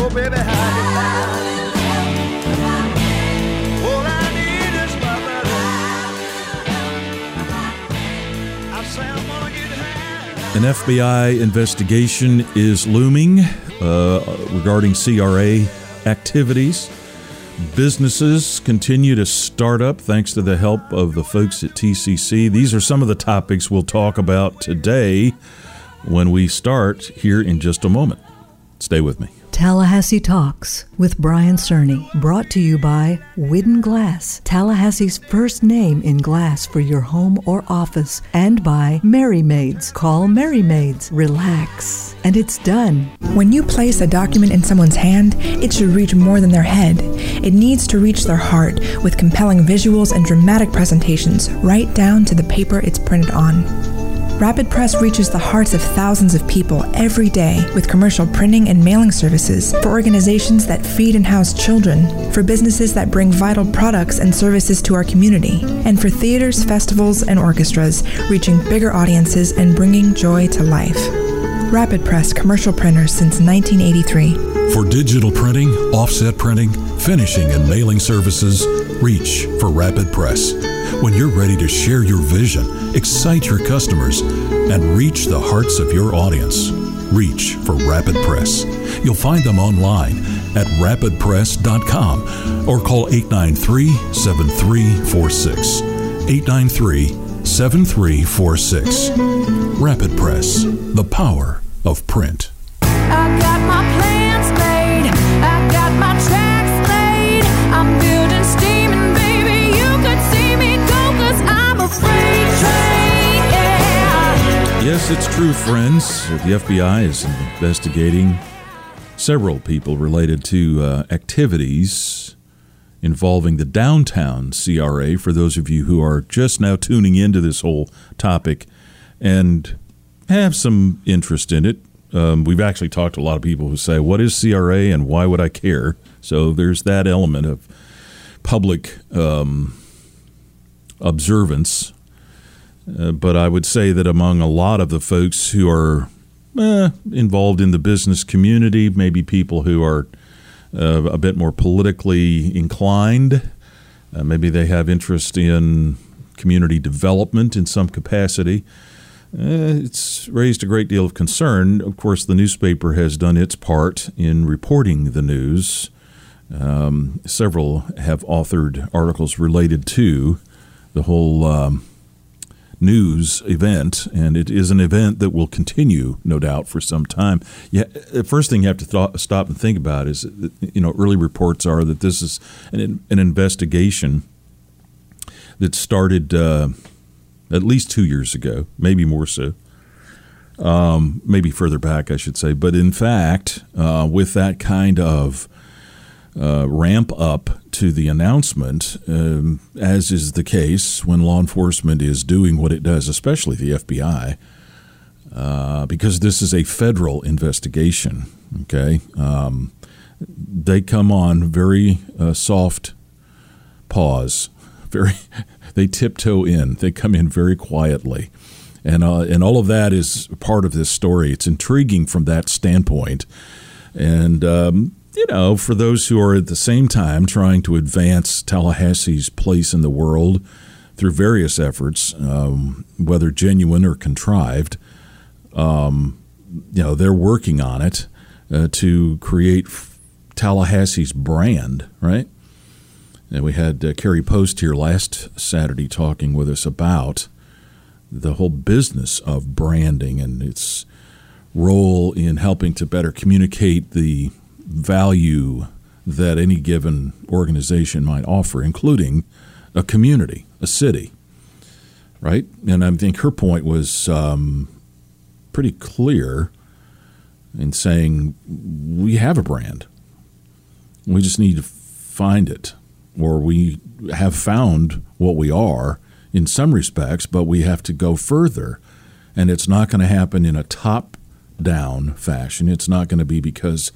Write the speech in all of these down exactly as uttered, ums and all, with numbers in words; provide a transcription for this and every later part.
Oh, baby, how you like? All I need is my buddy. I say I'm gonna get high. An F B I investigation is looming uh, regarding C R A activities. Businesses continue to start up thanks to the help of the folks at T C C. These are some of the topics we'll talk about today when we start here in just a moment. Stay with me. Tallahassee Talks with Brian Cerny, brought to you by Widden Glass, Tallahassee's first name in glass for your home or office, and by Merry Maids. Call Merry Maids. Relax. And it's done. When you place a document in someone's hand, it should reach more than their head. It needs to reach their heart with compelling visuals and dramatic presentations, right down to the paper it's printed on. Rapid Press reaches the hearts of thousands of people every day with commercial printing and mailing services for organizations that feed and house children, for businesses that bring vital products and services to our community, and for theaters, festivals, and orchestras reaching bigger audiences and bringing joy to life. Rapid Press commercial printers since nineteen eighty-three. For digital printing, offset printing, finishing, and mailing services, reach for Rapid Press. When you're ready to share your vision, excite your customers, and reach the hearts of your audience, reach for Rapid Press. You'll find them online at rapid press dot com or call eight nine three, seven three four six. eight nine three, seven three four six. Rapid Press, the power of print. I got my plans made, I got my tracks laid, I'm building steam and baby you could see me go cause I'm a freight train, yeah. Yes, it's true, friends. The F B I is investigating several people related to uh, activities involving the downtown C R A, for those of you who are just now tuning into this whole topic and have some interest in it. Um, we've actually talked to a lot of people who say, what is C R A and why would I care? So there's that element of public um, observance. Uh, but I would say that among a lot of the folks who are eh, involved in the business community, maybe people who are uh, a bit more politically inclined, uh, maybe they have interest in community development in some capacity, Uh, it's raised a great deal of concern. Of course, the newspaper has done its part in reporting the news. Um, several have authored articles related to the whole um, news event, and it is an event that will continue, no doubt, for some time. Yeah, the first thing you have to th- stop and think about is, that, you know, early reports are that this is an, an investigation that started Uh, at least two years ago, maybe more so, um, maybe further back, I should say. But in fact, uh, with that kind of uh, ramp up to the announcement, um, as is the case when law enforcement is doing what it does, especially the F B I, uh, because this is a federal investigation, okay? Um, they come on very uh, soft paws, very... They tiptoe in. They come in very quietly. And uh, and all of that is part of this story. It's intriguing from that standpoint. And, um, you know, for those who are at the same time trying to advance Tallahassee's place in the world through various efforts, um, whether genuine or contrived, um, you know, they're working on it uh, to create Tallahassee's brand, right? And we had uh, Carrie Post here last Saturday talking with us about the whole business of branding and its role in helping to better communicate the value that any given organization might offer, including a community, a city, right? And I think her point was um, pretty clear in saying we have a brand. We just need to find it. Or we have found what we are in some respects, but we have to go further. And it's not going to happen in a top-down fashion. It's not going to be because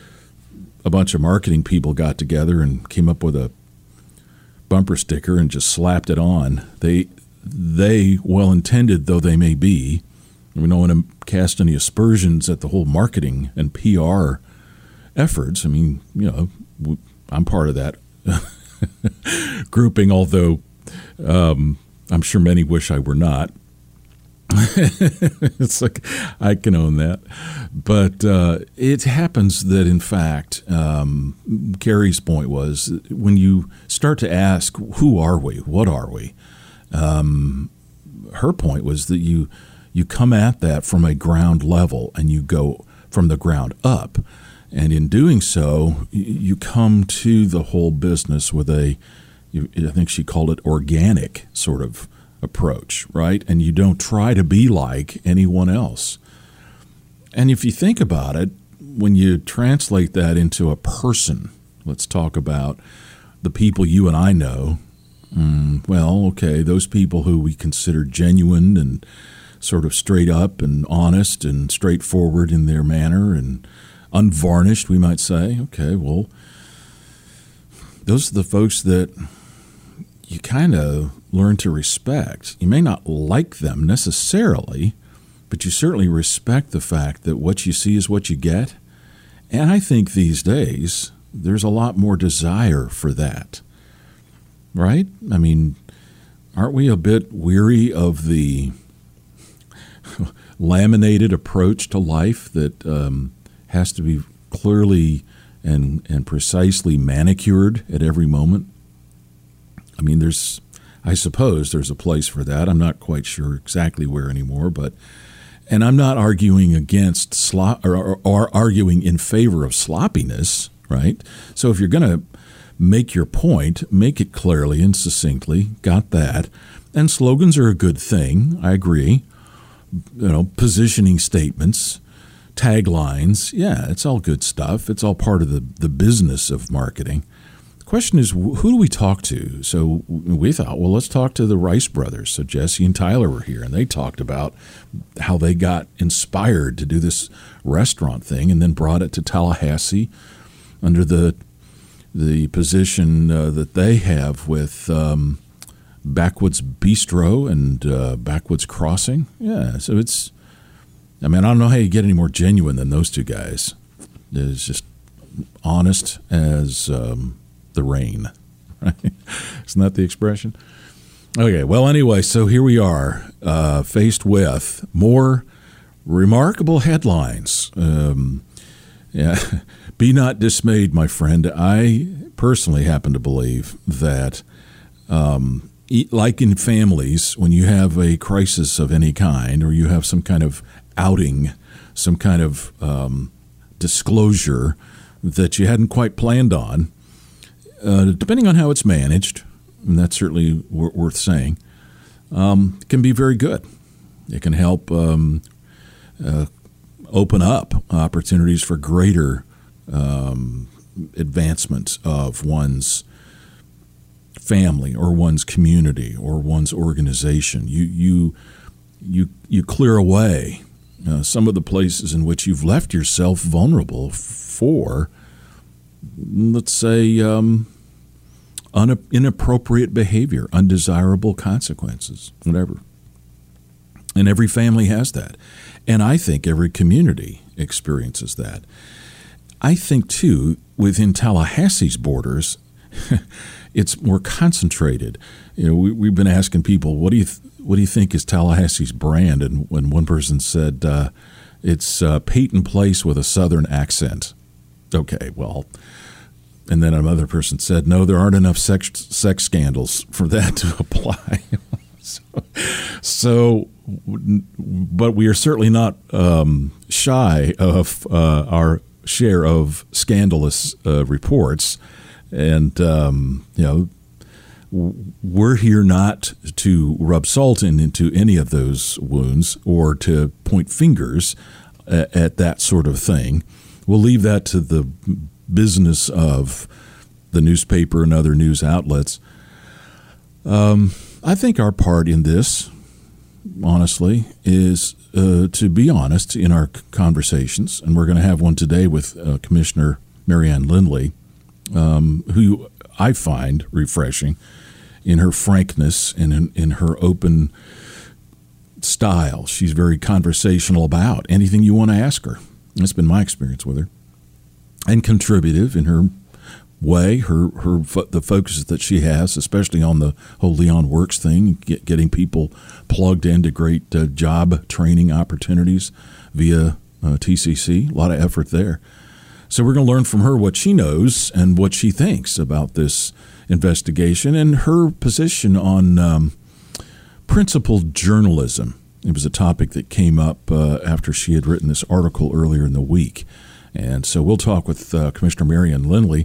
a bunch of marketing people got together and came up with a bumper sticker and just slapped it on. They, they well-intended though they may be, we don't want to cast any aspersions at the whole marketing and P R efforts. I mean, you know, I'm part of that grouping, although um, I'm sure many wish I were not. It's like I can own that. But uh, it happens that, in fact, um, Carrie's point was when you start to ask, who are we? What are we? Um, her point was that you you come at that from a ground level and you go from the ground up. And in doing so, you come to the whole business with a, I think she called it organic sort of approach, right? And you don't try to be like anyone else. And if you think about it, when you translate that into a person, let's talk about the people you and I know. Mm, well, okay, those people who we consider genuine and sort of straight up and honest and straightforward in their manner and unvarnished, we might say. Okay, well, those are the folks that you kind of learn to respect. You may not like them necessarily, but you certainly respect the fact that what you see is what you get. And I think these days there's a lot more desire for that, right? I mean, aren't we a bit weary of the laminated approach to life that um, has to be clearly and and precisely manicured at every moment? I mean, there's, I suppose there's a place for that. I'm not quite sure exactly where anymore, but, and I'm not arguing against slop or, or, or arguing in favor of sloppiness, right? So if you're going to make your point, make it clearly and succinctly. Got that. And slogans are a good thing. I agree. You know, positioning statements, taglines. Yeah, it's all good stuff. It's all part of the, the business of marketing. The question is, who do we talk to? So we thought, well, let's talk to the Rice brothers. So Jesse and Tyler were here, and they talked about how they got inspired to do this restaurant thing and then brought it to Tallahassee under the the position uh, that they have with um, Backwoods Bistro and uh, Backwoods Crossing. Yeah, so it's, I mean, I don't know how you get any more genuine than those two guys. It's just honest as um, the rain, right? Isn't that the expression? Okay, well, anyway, so here we are, uh, faced with more remarkable headlines. Um, yeah. Be not dismayed, my friend. I personally happen to believe that, um, like in families, when you have a crisis of any kind or you have some kind of outing, some kind of um, disclosure that you hadn't quite planned on, uh, depending on how it's managed, and that's certainly w- worth saying, um, it can be very good. It can help um, uh, open up opportunities for greater Um, advancement of one's family or one's community or one's organization. You you you you clear away uh, some of the places in which you've left yourself vulnerable for, let's say, um, un- inappropriate behavior, undesirable consequences, whatever. And every family has that, and I think every community experiences that. I think, too, within Tallahassee's borders, it's more concentrated. You know, we, we've been asking people, what do you th- what do you think is Tallahassee's brand? And when one person said uh, it's uh, Peyton Place with a Southern accent. Okay, well, and then another person said, no, there aren't enough sex sex scandals for that to apply. so, so, but we are certainly not um, shy of uh, our share of scandalous uh, reports, and um, you know, we're here not to rub salt in, into any of those wounds or to point fingers at, at that sort of thing. We'll leave that to the business of the newspaper and other news outlets. Um, I think our part in this, honestly, is uh, to be honest in our conversations, and we're going to have one today with uh, Commissioner Marianne Lindley, um, who I find refreshing in her frankness and in, in her open style. She's very conversational about anything you want to ask her. That's been my experience with her. and contributive in her way, her her fo- the focus that she has, especially on the whole Leon Works thing, get, getting people plugged into great uh, job training opportunities via uh, T C C. A lot of effort there. So we're going to learn from her what she knows and what she thinks about this investigation and her position on um, principled journalism. It was a topic that came up uh, after she had written this article earlier in the week. And so we'll talk with uh, Commissioner Marion Lindley.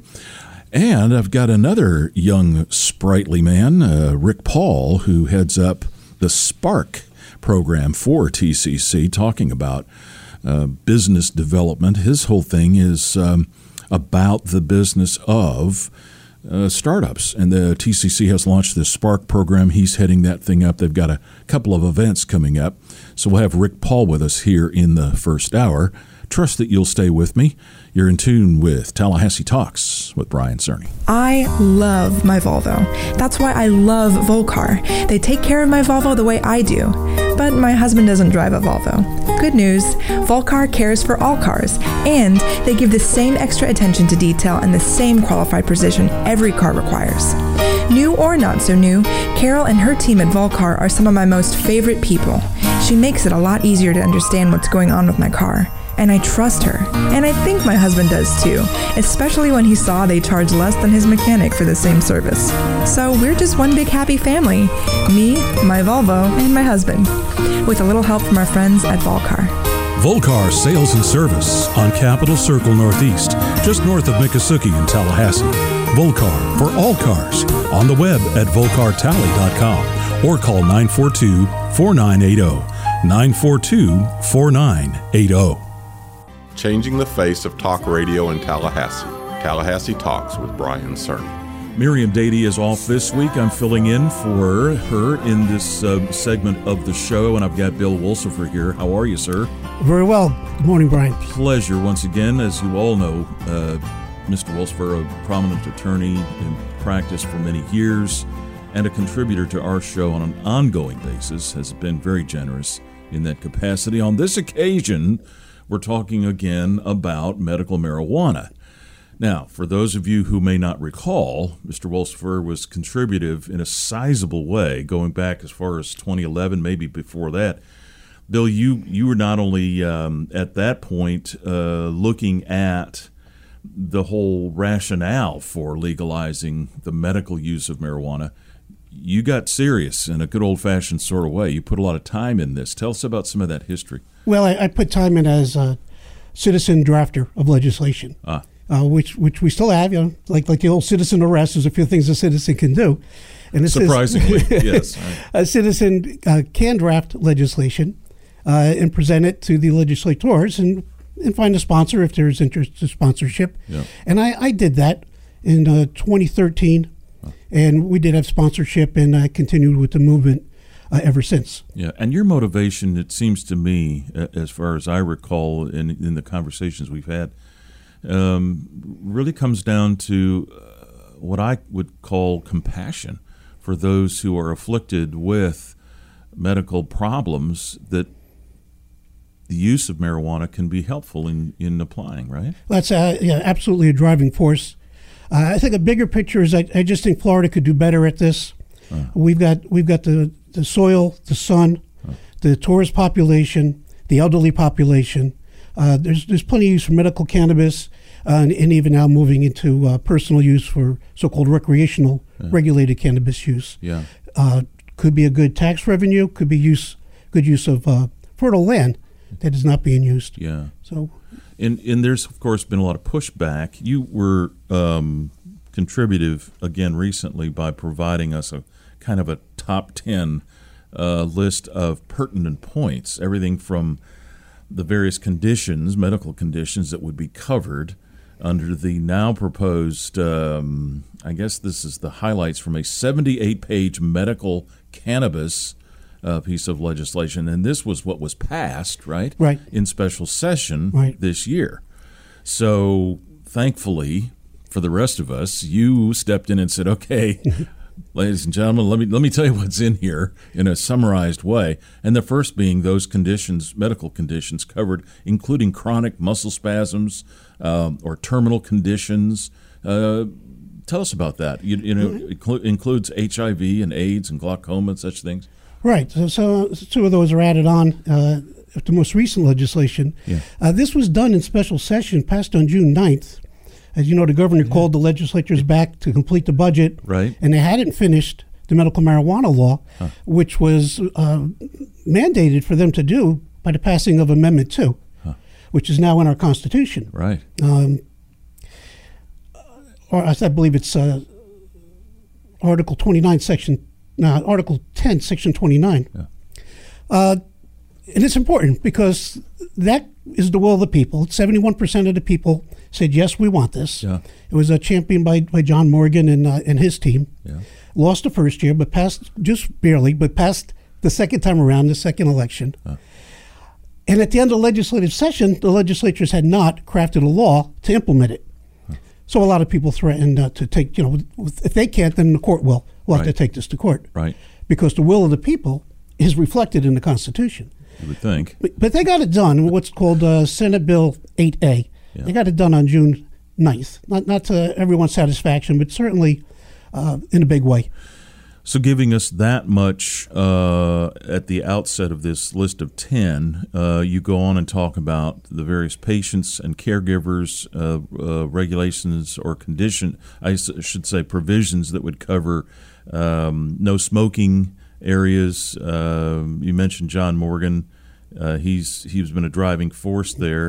And I've got another young, sprightly man, uh, Rick Paul, who heads up the Spark program for T C C, talking about uh, business development. His whole thing is um, about the business of uh, startups. And the T C C has launched this Spark program. He's heading that thing up. They've got a couple of events coming up. So we'll have Rick Paul with us here in the first hour. Trust that you'll stay with me. You're in tune with Tallahassee Talks with Brian Cerny. I love my Volvo. That's why I love Volcar. They take care of my Volvo the way I do. But my husband doesn't drive a Volvo. Good news, Volcar cares for all cars, and they give the same extra attention to detail and the same qualified precision every car requires. New or not so new, Carol and her team at Volcar are some of my most favorite people. She makes it a lot easier to understand what's going on with my car. And I trust her. And I think my husband does too, especially when he saw they charge less than his mechanic for the same service. So we're just one big happy family. Me, my Volvo, and my husband. With a little help from our friends at Volcar. Volcar Sales and Service on Capitol Circle Northeast, just north of Miccosukee in Tallahassee. Volcar for all cars on the web at volcar tally dot com or call nine four two, four nine eight zero, nine four two, four nine eight zero. Changing the face of talk radio in Tallahassee. Tallahassee Talks with Brian Cerny. Miriam Dady is off this week. I'm filling in for her in this uh, segment of the show, and I've got Bill Wolsifer here. How are you, sir? Very well. Good morning, Brian. Pleasure once again. As you all know, uh, Mister Wolsifer, a prominent attorney in practice for many years and a contributor to our show on an ongoing basis, has been very generous in that capacity. On this occasion, we're talking again about medical marijuana. Now, for those of you who may not recall, Mister Wolsifer was contributive in a sizable way, going back as far as twenty eleven, maybe before that. Bill, you, you were not only um, at that point uh, looking at the whole rationale for legalizing the medical use of marijuana, you got serious in a good old-fashioned sort of way. You put a lot of time in this. Tell us about some of that history. Well, I, I put time in as a citizen drafter of legislation, Ah. uh, which which we still have. You know, like like the old citizen arrest. There's a few things a citizen can do, and it Surprisingly, says, yes. A citizen uh, can draft legislation uh, and present it to the legislators and and find a sponsor if there's interest to sponsorship. Yeah. And I, I did that in uh, twenty thirteen, huh. and we did have sponsorship, and I continued with the movement Uh, ever since. Yeah, and your motivation, it seems to me, as far as I recall in, in the conversations we've had, um, really comes down to uh, what I would call compassion for those who are afflicted with medical problems, that the use of marijuana can be helpful in, in applying, right? That's uh, yeah, absolutely a driving force. Uh, I think a bigger picture is I, I just think Florida could do better at this. Uh. We've got we've got the the soil, the sun, the tourist population, the elderly population. Uh, there's there's plenty of use for medical cannabis, uh, and, and even now moving into uh, personal use for so-called recreational yeah. regulated cannabis use. Yeah, uh, could be a good tax revenue. Could be use good use of uh, fertile land that is not being used. Yeah. So, and and there's of course been a lot of pushback. You were um, contributive again recently by providing us a kind of a top ten uh, list of pertinent points, everything from the various conditions, medical conditions that would be covered under the now proposed, um, I guess this is the highlights from a seventy-eight page medical cannabis uh, piece of legislation. And this was what was passed, right? Right. In special session right. this year. So thankfully, for the rest of us, you stepped in and said, okay, Ladies and gentlemen, let me let me tell you what's in here in a summarized way. And the first being those conditions, medical conditions covered, including chronic muscle spasms um, or terminal conditions. Uh, tell us about that. You, you know, it inclu- includes H I V and AIDS and glaucoma and such things. Right. So, so two of those are added on uh, the most recent legislation. Yeah. Uh, this was done in special session, passed on June ninth. As you know, the governor yeah. called the legislatures back to complete the budget. Right. And they hadn't finished the medical marijuana law, huh. which was uh, mandated for them to do by the passing of Amendment two, huh. which is now in our Constitution. Right. Um, or I believe it's uh, Article twenty-nine, Section, no, Article ten, Section twenty-nine. Yeah. Uh, and it's important because that is the will of the people. seventy-one percent of the people said, yes, we want this. Yeah. It was uh, championed by, by John Morgan and uh, and his team. Yeah. Lost the first year, but passed just barely, but passed the second time around, the second election. Huh. And at the end of the legislative session, the legislatures had not crafted a law to implement it. Huh. So a lot of people threatened uh, to take, you know, if they can't, then the court will. We'll have right. to take this to court. Right. Because the will of the people is reflected in the Constitution. You would think. But, but they got it done, what's called uh, Senate Bill eight A. Yeah. They got it done on June ninth. Not, not to everyone's satisfaction, but certainly uh, in a big way. So giving us that much uh, at the outset of this list of ten, uh, you go on and talk about the various patients and caregivers, uh, uh, regulations or condition, I should say provisions that would cover um, no smoking areas. Uh, you mentioned John Morgan. Uh, he's he's been a driving force there.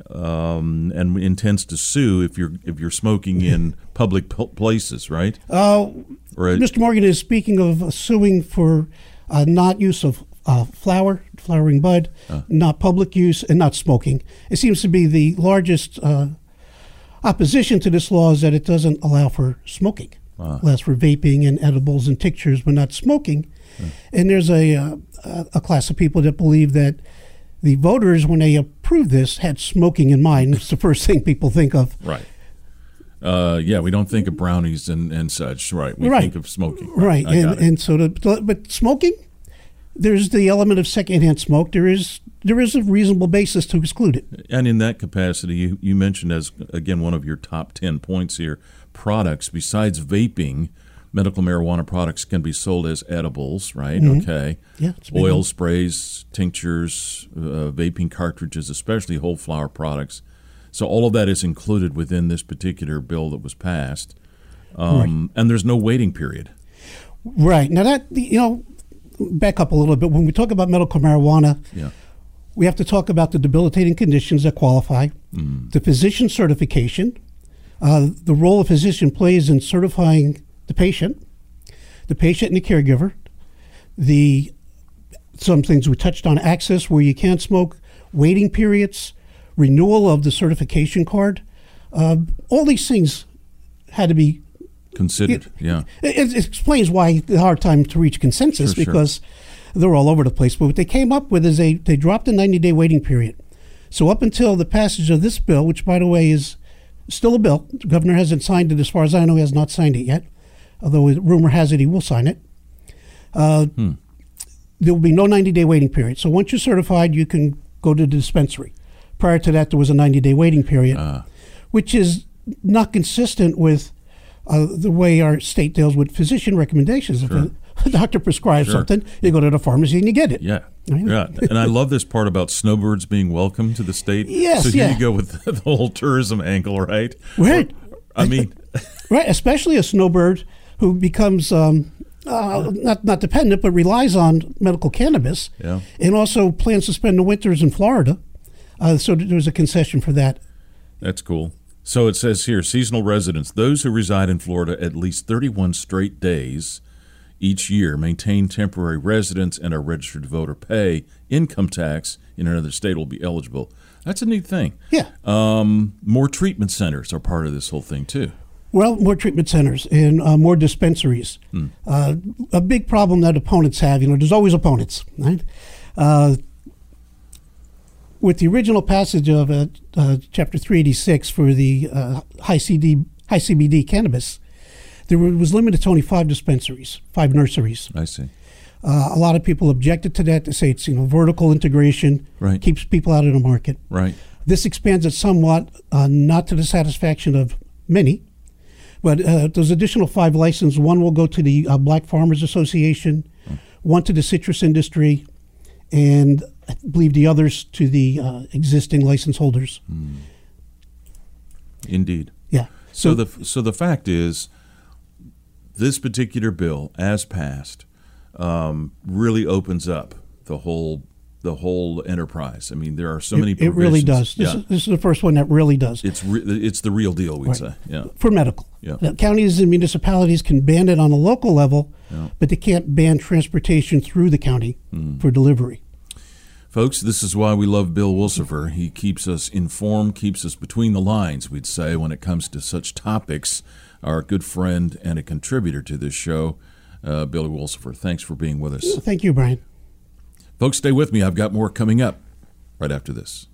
Um, and intends to sue if you're if you're smoking in public p- places, right? Uh, right. Mister Morgan is speaking of uh, suing for uh, not use of uh, flower, flowering bud, uh. not public use, and not smoking. It seems to be the largest uh, opposition to this law is that it doesn't allow for smoking. Uh. Allows for vaping and edibles and tinctures, but not smoking. Uh. And there's a, uh, a class of people that believe that the voters, when they approved this, had smoking in mind. It's the first thing people think of. Right. Uh, yeah, we don't think of brownies and, and such. Right. We right. think of smoking. Right. right. And and so, the, but smoking, there's the element of secondhand smoke. There is there is a reasonable basis to exclude it. And in that capacity, you, you mentioned as, again, one of your top ten points here, products besides vaping. Medical marijuana products can be sold as edibles, right? Mm-hmm. Okay. Yeah. Oil sprays, tinctures, uh, vaping cartridges, especially whole flower products. So all of that is included within this particular bill that was passed. Um, right. And there's no waiting period. Right. Now that, you know, back up a little bit. When we talk about medical marijuana, yeah. we have to talk about the debilitating conditions that qualify, mm. the physician certification, uh, the role a physician plays in certifying the patient, the patient and the caregiver, the some things we touched on, access where you can't smoke, waiting periods, renewal of the certification card. Uh, all these things had to be considered. It, yeah, it, it explains why the hard time to reach consensus sure, because sure. they're all over the place. But what they came up with is they they dropped the ninety-day waiting period. So up until the passage of this bill, which by the way is still a bill, the governor hasn't signed it. As far as I know, he has not signed it yet. Although rumor has it he will sign it, uh, hmm. there will be no ninety-day waiting period. So once you're certified, you can go to the dispensary. Prior to that, there was a ninety-day waiting period, uh. which is not consistent with uh, the way our state deals with physician recommendations. Sure. If a, a doctor prescribes sure. something, you go to the pharmacy and you get it. Yeah, right? yeah. And I love this part about snowbirds being welcome to the state. Yes, so here yeah. you go with the whole tourism angle, right? Right. I mean, right, especially a snowbird who becomes um, uh, not not dependent, but relies on medical cannabis, yeah. and also plans to spend the winters in Florida. Uh, so there's a concession for that. That's cool. So it says here, seasonal residents, those who reside in Florida at least thirty-one straight days each year, maintain temporary residence, and are registered to vote or pay income tax in another state will be eligible. That's a neat thing. Yeah. Um, more treatment centers are part of this whole thing, too. Well, more treatment centers and uh, more dispensaries. Hmm. Uh, a big problem that opponents have, you know, there's always opponents, right? Uh, with the original passage of uh, uh, Chapter three eighty-six for the uh, high C D, high C B D cannabis, there was limited to only five dispensaries, five nurseries. I see. Uh, a lot of people objected to that. They say it's, you know, vertical integration, Right. keeps people out of the market. Right. This expands it somewhat, uh, not to the satisfaction of many, but uh, those additional five licenses, one will go to the uh, Black Farmers Association, mm. one to the citrus industry, and I believe the others to the uh, existing license holders. Mm. Indeed. Yeah. So, so the so the fact is, this particular bill, as passed, um, really opens up the whole the whole enterprise. I mean, there are so it, many it provisions. really does. This, yeah. is, this is the first one that really does. It's re- it's the real deal, we'd right. say. Yeah. For medical. Yeah. Now, counties and municipalities can ban it on a local level, yeah. but they can't ban transportation through the county mm. for delivery. Folks, this is why we love Bill Wilsifer. He keeps us informed, keeps us between the lines, we'd say, when it comes to such topics. Our good friend and a contributor to this show, uh, Billy Wilsifer. Thanks for being with us. Thank you, Brian. Folks, stay with me. I've got more coming up right after this.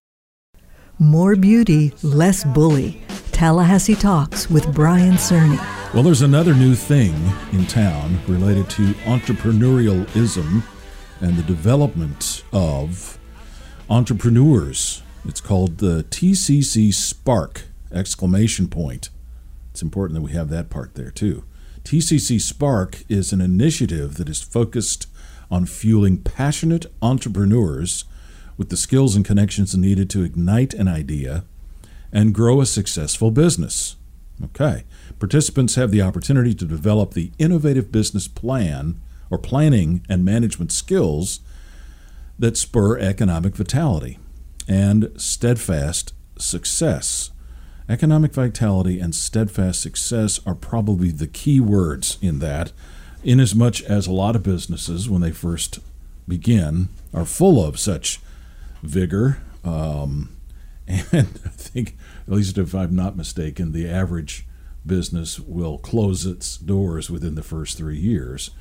More beauty, less bully. Tallahassee Talks with Brian Cerny. Well, there's another new thing in town related to entrepreneurialism and the development of entrepreneurs. It's called the T C C Spark, exclamation point. It's important that we have that part there, too. T C C Spark is an initiative that is focused on fueling passionate entrepreneurs with the skills and connections needed to ignite an idea and grow a successful business. Okay. Participants have the opportunity to develop the innovative business plan or planning and management skills that spur economic vitality and steadfast success. Economic vitality and steadfast success are probably the key words in that, inasmuch as a lot of businesses, when they first begin, are full of such vigor. Um, and I think, at least if I'm not mistaken, the average business will close its doors within the first three years.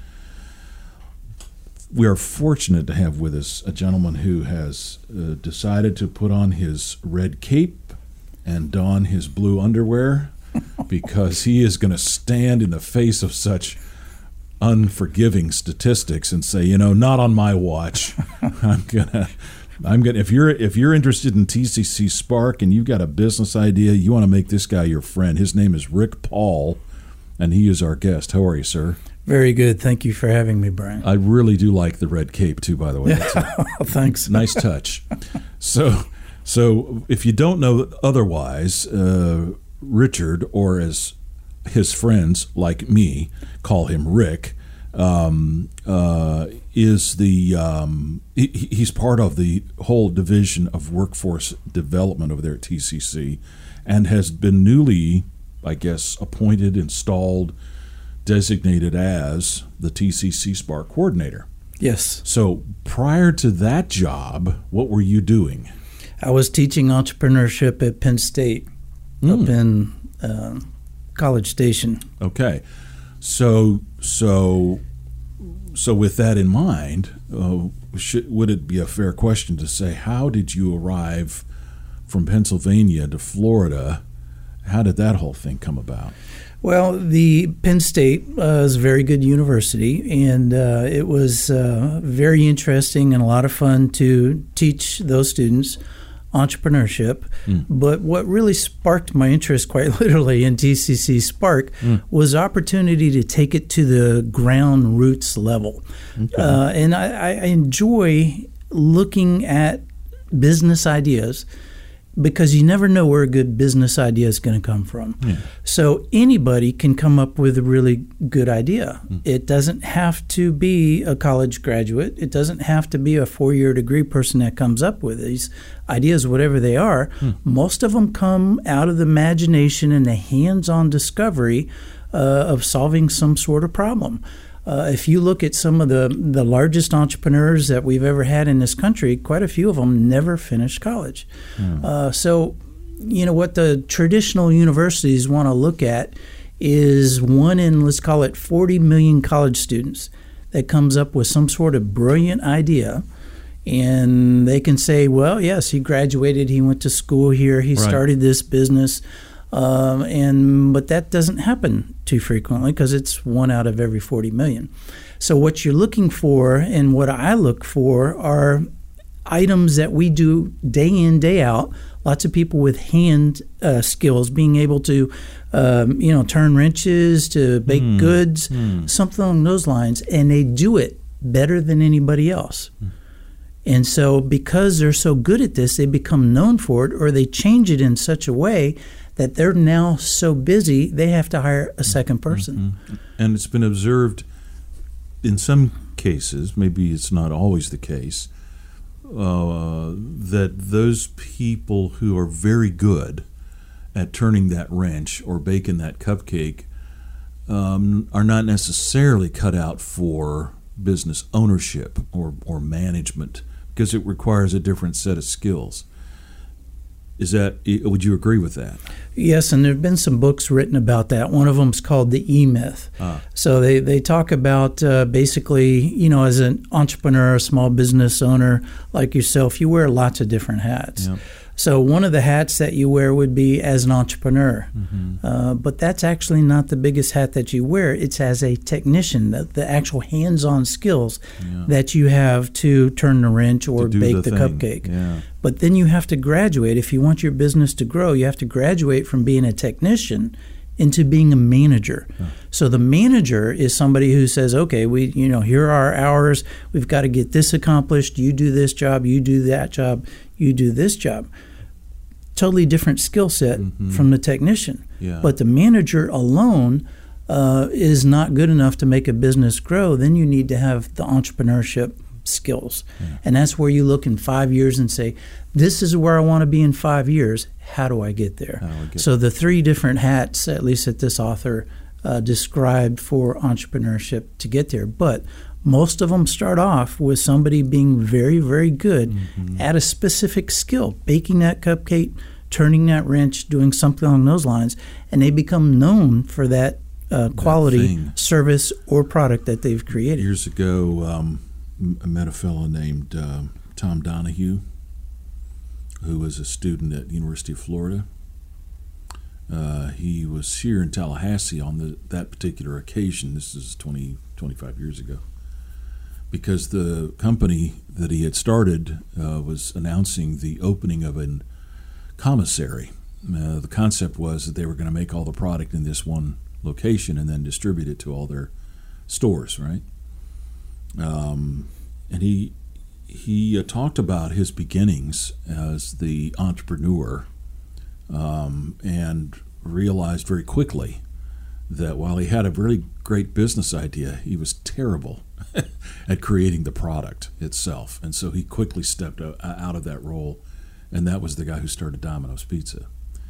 We are fortunate to have with us a gentleman who has uh, decided to put on his red cape and don his blue underwear because he is going to stand in the face of such unforgiving statistics and say, you know, not on my watch. I'm gonna, I'm gonna. If you're if you're interested in T C C Spark and you've got a business idea, you want to make this guy your friend. His name is Rick Paul, and he is our guest. How are you, sir? Very good. Thank you for having me, Brian. I really do like the red cape too, by the way. That's a Thanks. Nice touch. So, so if you don't know otherwise, uh, Richard, or as his friends like me call him Rick, um, uh, is the um, he, he's part of the whole division of workforce development over there at T C C, and has been newly, I guess, appointed, installed, designated as the T C C Spark coordinator. Yes. So prior to that job, what were you doing? I was teaching entrepreneurship at Penn State mm. up in uh, College Station. Okay. So so so with that in mind, uh, should, would it be a fair question to say, how did you arrive from Pennsylvania to Florida? How did that whole thing come about? Well, the Penn State uh, is a very good university, and uh, it was uh, very interesting and a lot of fun to teach those students entrepreneurship. Mm. But what really sparked my interest, quite literally, in T C C Spark mm. was opportunity to take it to the ground roots level. Okay. Uh, and I, I enjoy looking at business ideas, because you never know where a good business idea is going to come from. Yeah. So anybody can come up with a really good idea. Mm. It doesn't have to be a college graduate. It doesn't have to be a four-year degree person that comes up with these ideas, whatever they are. Mm. Most of them come out of the imagination and the hands-on discovery uh, of solving some sort of problem. Uh, if you look at some of the, the largest entrepreneurs that we've ever had in this country, quite a few of them never finished college. Mm. Uh, so, you know, what the traditional universities want to look at is one in, let's call it, forty million college students that comes up with some sort of brilliant idea. And they can say, well, yes, he graduated, he went to school here, he right. started this business. Um, and but that doesn't happen too frequently because it's one out of every forty million. So what you're looking for and what I look for are items that we do day in, day out. Lots of people with hand uh, skills, being able to, um, you know, turn wrenches, to bake mm. goods, mm. something along those lines, and they do it better than anybody else. Mm. And so because they're so good at this, they become known for it, or they change it in such a way that they're now so busy they have to hire a second person. Mm-hmm. And it's been observed in some cases, maybe it's not always the case, uh, that those people who are very good at turning that wrench or baking that cupcake um, are not necessarily cut out for business ownership or, or management, because it requires a different set of skills. Is that, would you agree with that? Yes, and there have been some books written about that. One of them is called The E-Myth. Ah. So they, they talk about uh, basically, you know, as an entrepreneur, a small business owner like yourself, you wear lots of different hats. Yep. So one of the hats that you wear would be as an entrepreneur. Mm-hmm. Uh, but that's actually not the biggest hat that you wear. It's as a technician, the, the actual hands-on skills yeah. that you have to turn the wrench or bake the, the cupcake. Yeah. But then you have to graduate. If you want your business to grow, you have to graduate from being a technician into being a manager. Huh. So the manager is somebody who says, okay, we, you know, here are our hours. We've got to get this accomplished. You do this job. You do that job. You do this job. Totally different skill set mm-hmm. from the technician. Yeah. But the manager alone uh, is not good enough to make a business grow. Then you need to have the entrepreneurship skills. Yeah. And that's where you look in five years and say, this is where I want to be in five years. How do I get there? I get so the three different hats, at least that this author uh, described for entrepreneurship to get there. But most of them start off with somebody being very, very good mm-hmm. at a specific skill, baking that cupcake, turning that wrench, doing something along those lines, and they become known for that uh, quality that service or product that they've created. Years ago, um, I met a fellow named uh, Tom Donahue, who was a student at the University of Florida. Uh, he was here in Tallahassee on the, that particular occasion. This is twenty, twenty-five years ago. Because the company that he had started uh, was announcing the opening of a commissary. Uh, the concept was that they were going to make all the product in this one location and then distribute it to all their stores, right? Um, and he he uh, talked about his beginnings as the entrepreneur um, and realized very quickly that while he had a really great business idea, he was terrible at creating the product itself. And so he quickly stepped out of that role, and that was the guy who started Domino's Pizza.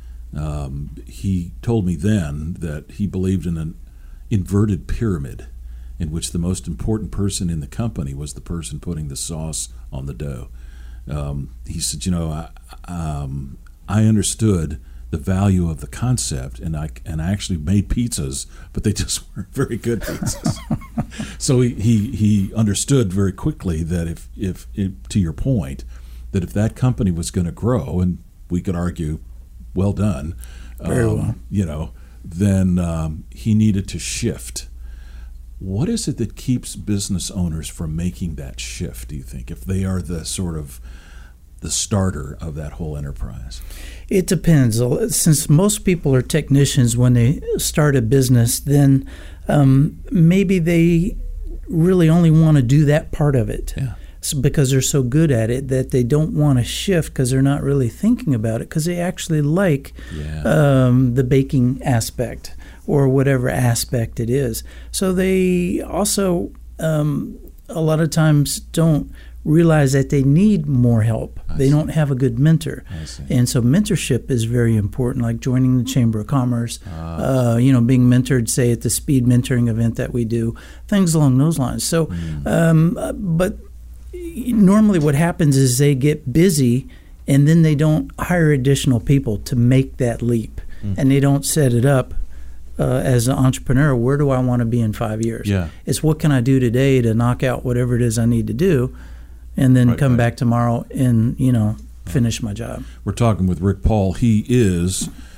Um, he told me then that he believed in an inverted pyramid in which the most important person in the company was the person putting the sauce on the dough. Um, he said, you know, I, um, I understood the value of the concept, and I and I actually made pizzas, but they just weren't very good pizzas. So he, he he understood very quickly that if if it, to your point, that if that company was going to grow, and we could argue, well done, very um, well, you know, then um, he needed to shift. What is it that keeps business owners from making that shift, do you think, if they are the sort of the starter of that whole enterprise? It depends. Since most people are technicians when they start a business, then um, maybe they really only want to do that part of it. Yeah. So because they're so good at it that they don't want to shift because they're not really thinking about it because they actually like yeah. um, the baking aspect or whatever aspect it is. So they also um, a lot of times don't realize that they need more help. I they see. don't have a good mentor. I see. And so mentorship is very important, like joining the Chamber of Commerce, Ah. uh, you know, being mentored, say, at the speed mentoring event that we do, things along those lines. So, Mm. um, uh, but normally what happens is they get busy and then they don't hire additional people to make that leap. Mm. And they don't set it up uh, as an entrepreneur. Where do I want to be in five years? Yeah. It's what can I do today to knock out whatever it is I need to do, and then Right, come right. back tomorrow and, you know, finish my job. We're talking with Rick Paul. He is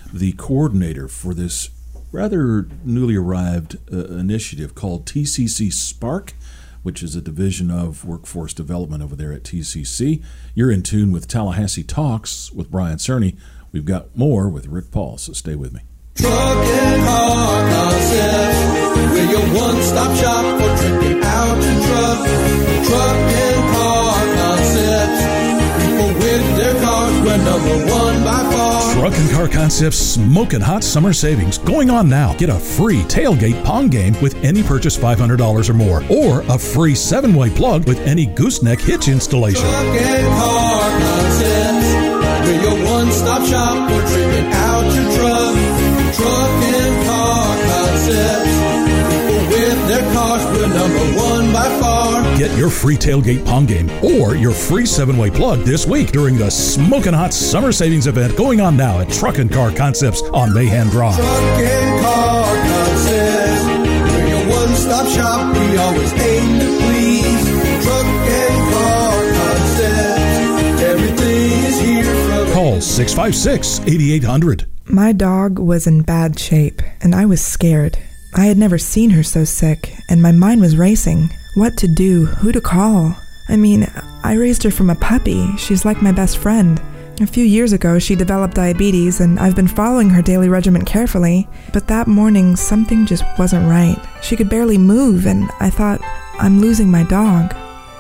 the coordinator for this rather newly arrived uh, initiative called T C C Spark, which is a division of workforce development over there at T C C. You're in tune with Tallahassee Talks with Brian Cerny. We've got more with Rick Paul, so stay with me. Truck and Car Concepts, we're your one-stop shop for tripping out to truck. Truck and Car Concepts, people with their cars, we're number one by far. Truck and Car Concepts smoking hot summer savings going on now. Get a free tailgate pong game with any purchase five hundred dollars or more, or a free seven-way plug with any gooseneck hitch installation. Truck and Car Concepts, we're your one-stop shop for tripping out to truck. Truck and Car Concepts, people with their cars, we're number one by far. Get your free tailgate pong game or your free seven-way plug this week during the Smokin' Hot Summer Savings event going on now at Truck and Car Concepts on Mahan Drive. Truck and Car Concepts, we're your one-stop shop, we always aim to please. Truck and Car Concepts, everything is here from... Call six five six, eight eight hundred. My dog was in bad shape, and I was scared. I had never seen her so sick, and my mind was racing. What to do? Who to call? I mean, I raised her from a puppy. She's like my best friend. A few years ago, she developed diabetes, and I've been following her daily regimen carefully. But that morning, something just wasn't right. She could barely move, and I thought, I'm losing my dog.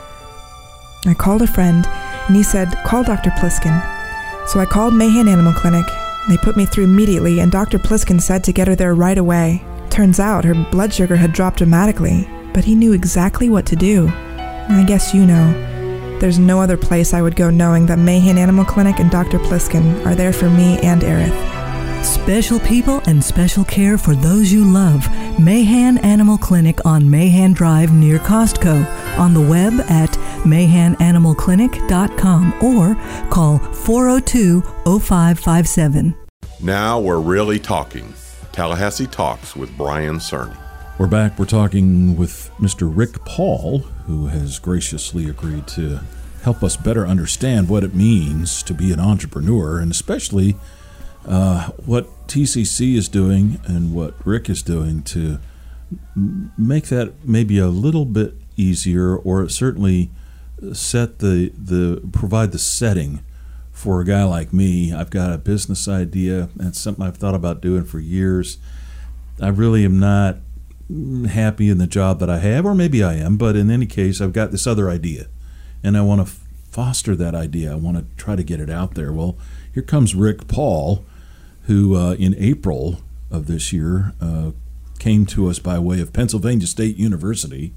I called a friend, and he said, call Doctor Pliskin. So I called Mahan Animal Clinic. They put me through immediately, and Doctor Pliskin said to get her there right away. Turns out her blood sugar had dropped dramatically, but he knew exactly what to do. I guess you know. There's no other place I would go knowing that Mahan Animal Clinic and Doctor Pliskin are there for me and Aerith. Special people and special care for those you love. Mahan Animal Clinic on Mahan Drive near Costco. On the web at mahan animal clinic dot com or call four oh two, oh five five seven. Now we're really talking. Tallahassee Talks with Brian Cerny. We're back. We're talking with Mister Rick Paul, who has graciously agreed to help us better understand what it means to be an entrepreneur, and especially uh, what T C C is doing and what Rick is doing to m- make that maybe a little bit easier, or certainly set the the provide the setting for a guy like me. I've got a business idea, and it's something I've thought about doing for years. I really am not happy in the job that I have, or maybe I am, but in any case, I've got this other idea, and I want to foster that idea. I want to try to get it out there. Well, here comes Rick Paul, who uh, in April of this year uh, came to us by way of Pennsylvania State University,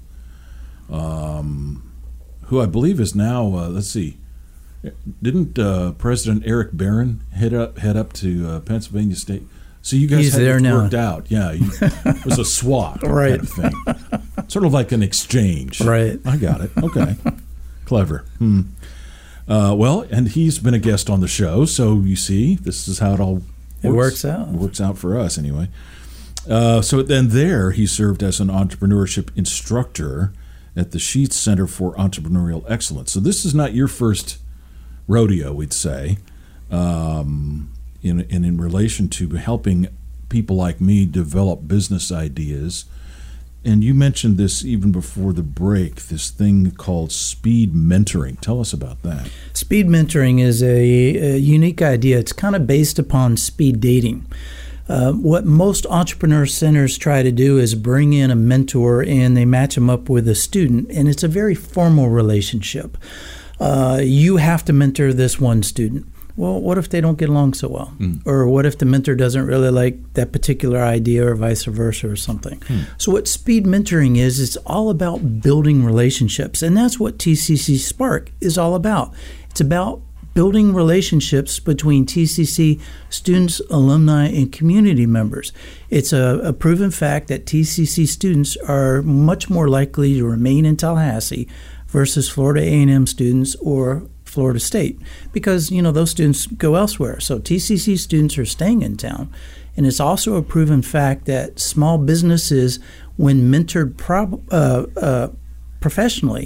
um, who I believe is now, uh, let's see, didn't uh, President Eric Barron head up head up to uh, Pennsylvania State? So you guys He's had there it now. worked out. Yeah, you, it was a swap Right. kind of thing. Sort of like an exchange. Right. I got it. Okay. Clever. Hmm. Uh, well, and he's been a guest on the show, so you see, this is how it all works. It works out. It works out for us anyway. Uh, so then there, he served as an entrepreneurship instructor at the Sheets Center for Entrepreneurial Excellence. So this is not your first rodeo, we'd say, um, in, in in relation to helping people like me develop business ideas. And you mentioned this even before the break, this thing called speed mentoring. Tell us about that. Speed mentoring is a, a unique idea. It's kind of based upon speed dating. Uh, what most entrepreneur centers try to do is bring in a mentor and they match them up with a student, and it's a very formal relationship. Uh, you have to mentor this one student. Well, what if they don't get along so well? Mm. Or what if the mentor doesn't really like that particular idea, or vice versa, or something? Mm. So what speed mentoring is, it's all about building relationships. And that's what T C C Spark is all about. It's about building relationships between T C C students, alumni, and community members. It's a, a proven fact that T C C students are much more likely to remain in Tallahassee versus Florida A and M students or Florida State, because, you know, those students go elsewhere. So T C C students are staying in town. And it's also a proven fact that small businesses, when mentored prob- uh, uh, professionally,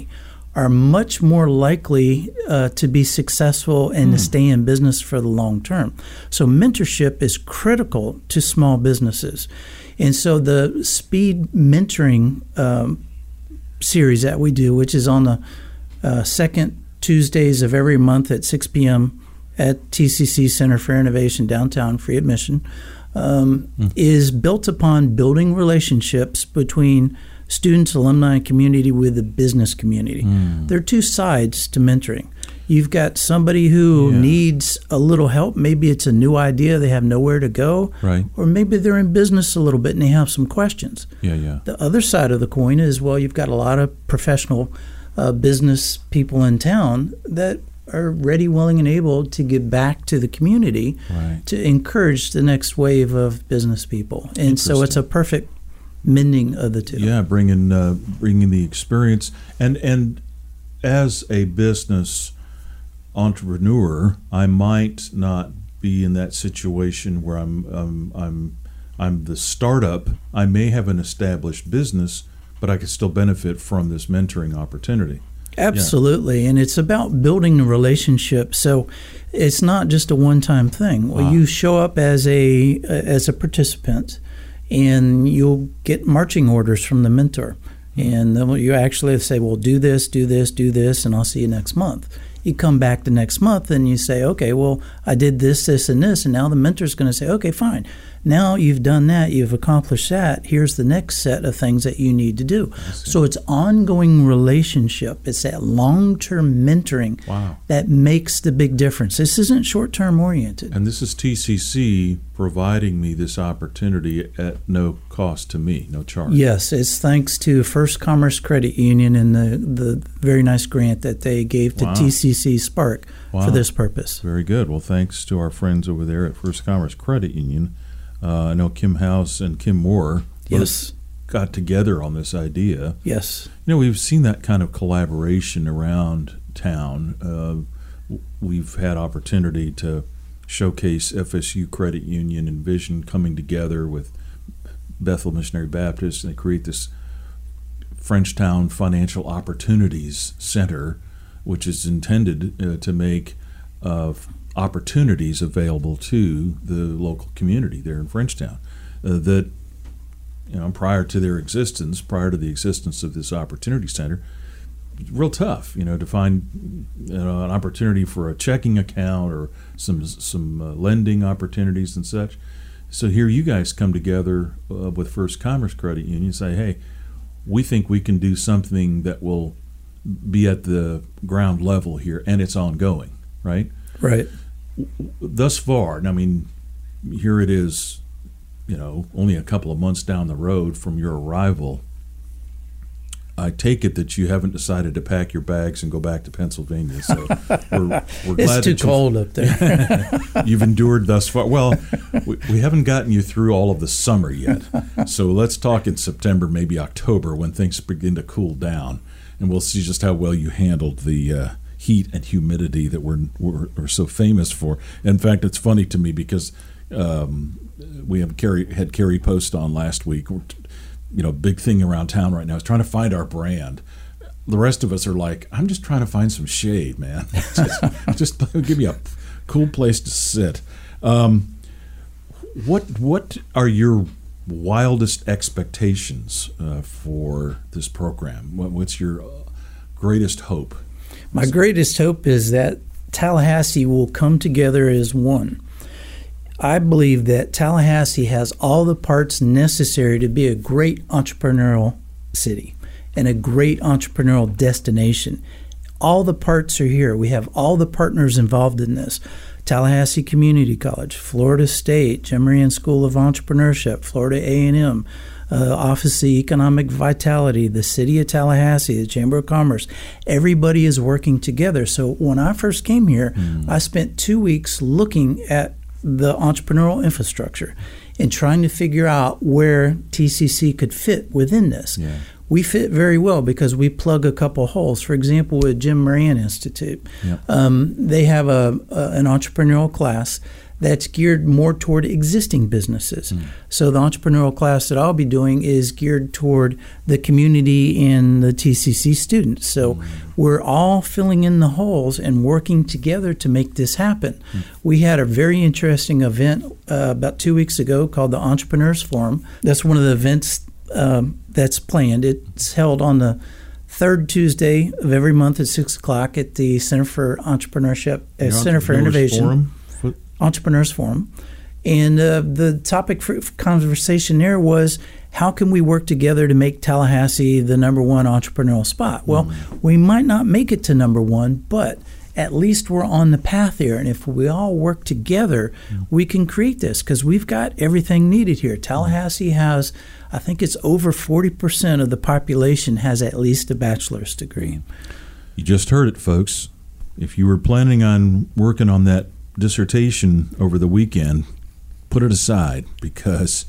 are much more likely uh, to be successful and Hmm. to stay in business for the long term. So mentorship is critical to small businesses. And so the speed mentoring um, series that we do, which is on the uh, second Tuesdays of every month at six p.m. at T C C Center for Innovation downtown, free admission, um, Mm. is built upon building relationships between students, alumni, and community with the business community. Mm. There are two sides to mentoring. You've got somebody who Yeah. needs a little help. Maybe it's a new idea, they have nowhere to go. Right. Or maybe they're in business a little bit and they have some questions. Yeah, yeah. The other side of the coin is, well, you've got a lot of professional uh, business people in town that are ready, willing, and able to give back to the community Right. to encourage the next wave of business people. And so it's a perfect mending of the two. Yeah, bringing uh, bringing the experience, and and as a business entrepreneur, I might not be in that situation where I'm um, I'm I'm the startup. I may have an established business, but I could still benefit from this mentoring opportunity. Absolutely, and it's about building a relationship. So it's not just a one-time thing. Well, Ah. you show up as a as a participant, and you'll get marching orders from the mentor, and then you actually say, "Well, do this, do this, do this, and I'll see you next month." You come back the next month and you say, "Okay, well, I did this, this, and this," and now the mentor's going to say, "Okay, fine. Now you've done that, you've accomplished that. Here's the next set of things that you need to do." So it's ongoing relationship. It's that long-term mentoring Wow. that makes the big difference. This isn't short-term oriented. And this is T C C providing me this opportunity at no cost to me, no charge. Yes, it's thanks to First Commerce Credit Union and the, the very nice grant that they gave to Wow. T C C Spark Wow. for this purpose. Very good. Well, thanks to our friends over there at First Commerce Credit Union. Uh, I know Kim House and Kim Moore both Yes. got together on this idea. Yes. You know, we've seen that kind of collaboration around town. Uh, w- we've had opportunity to showcase F S U Credit Union and Vision coming together with Bethel Missionary Baptist, and they create this Frenchtown Financial Opportunities Center, which is intended uh, to make uh, opportunities available to the local community there in Frenchtown. Uh, that, you know, prior to their existence, prior to the existence of this opportunity center, real tough, you know, to find you know, an opportunity for a checking account or some some uh, lending opportunities and such. So here you guys come together uh, with First Commerce Credit Union and say, hey, we think we can do something that will be at the ground level here, and it's ongoing, right? Right. Thus far, and I mean, here it is, you know, only a couple of months down the road from your arrival. I take it that you haven't decided to pack your bags and go back to Pennsylvania. So we're, we're It's glad too that you've- cold up there. you've endured thus far. Well, we, we haven't gotten you through all of the summer yet. So let's talk in September, maybe October, when things begin to cool down, and we'll see just how well you handled the uh, heat and humidity that we're, we're, we're so famous for. In fact, it's funny to me because um, we have Carrie, had Carrie Post on last week. We're, you know, big thing around town right now is trying to find our brand. The rest of us are like, I'm just trying to find some shade, man. just, just give me a cool place to sit. Um, what what are your wildest expectations uh, for this program? What, what's your greatest hope? My greatest hope is that Tallahassee will come together as one. I believe that Tallahassee has all the parts necessary to be a great entrepreneurial city and a great entrepreneurial destination. All the parts are here. We have all the partners involved in this. Tallahassee Community College, Florida State, Jim Moran School of Entrepreneurship, Florida A and M, uh, Office of Economic Vitality, the City of Tallahassee, the Chamber of Commerce. Everybody is working together. So when I first came here, mm. I spent two weeks looking at the entrepreneurial infrastructure and trying to figure out where T C C could fit within this. Yeah. We fit very well because we plug a couple holes. For example, with Jim Moran Institute, Yep. um, they have a, a an entrepreneurial class that's geared more toward existing businesses. Mm. So the entrepreneurial class that I'll be doing is geared toward the community and the T C C students. So mm. we're all filling in the holes and working together to make this happen. Mm. We had a very interesting event uh, about two weeks ago called the Entrepreneurs Forum. That's one of the events um, that's planned. It's held on the third Tuesday of every month at six o'clock at the Center for Entrepreneurship, uh, Center for Innovation. Forum? Entrepreneurs Forum. And uh, the topic for conversation there was, how can we work together to make Tallahassee the number one entrepreneurial spot? Well, mm. we might not make it to number one, but at least we're on the path here. And if we all work together, mm. we can create this, because we've got everything needed here. Tallahassee has, I think it's over forty percent of the population has at least a bachelor's degree. You just heard it, folks. If you were planning on working on that dissertation over the weekend, put it aside, because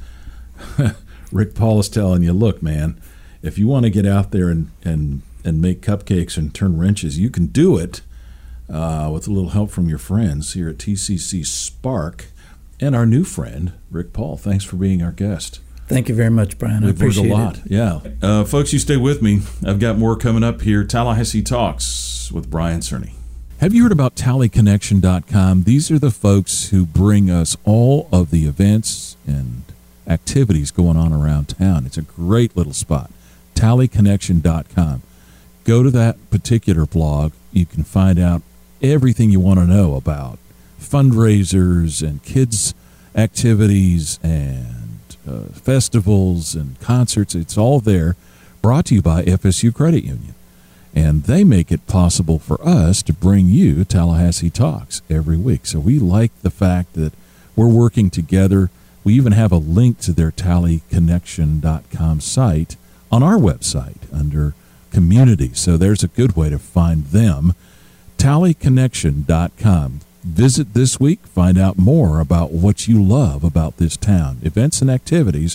Rick Paul is telling you, look, man, if you want to get out there and, and, and make cupcakes and turn wrenches, you can do it uh, with a little help from your friends here at T C C Spark and our new friend, Rick Paul. Thanks for being our guest. Thank you very much, Brian. We've I appreciate learned a lot. it. Yeah. Uh, folks, you stay with me. I've got more coming up here. Tallahassee Talks with Brian Cerny. Have you heard about Tally Connection dot com? These are the folks who bring us all of the events and activities going on around town. It's a great little spot. Tally Connection dot com. Go to that particular blog. You can find out everything you want to know about fundraisers and kids' activities and uh, festivals and concerts. It's all there, brought to you by F S U Credit Union. And they make it possible for us to bring you Tallahassee Talks every week. So we like the fact that we're working together. We even have a link to their Tally Connection dot com site on our website under Community. So there's a good way to find them. Tally Connection dot com. Visit this week. Find out more about what you love about this town. Events and activities,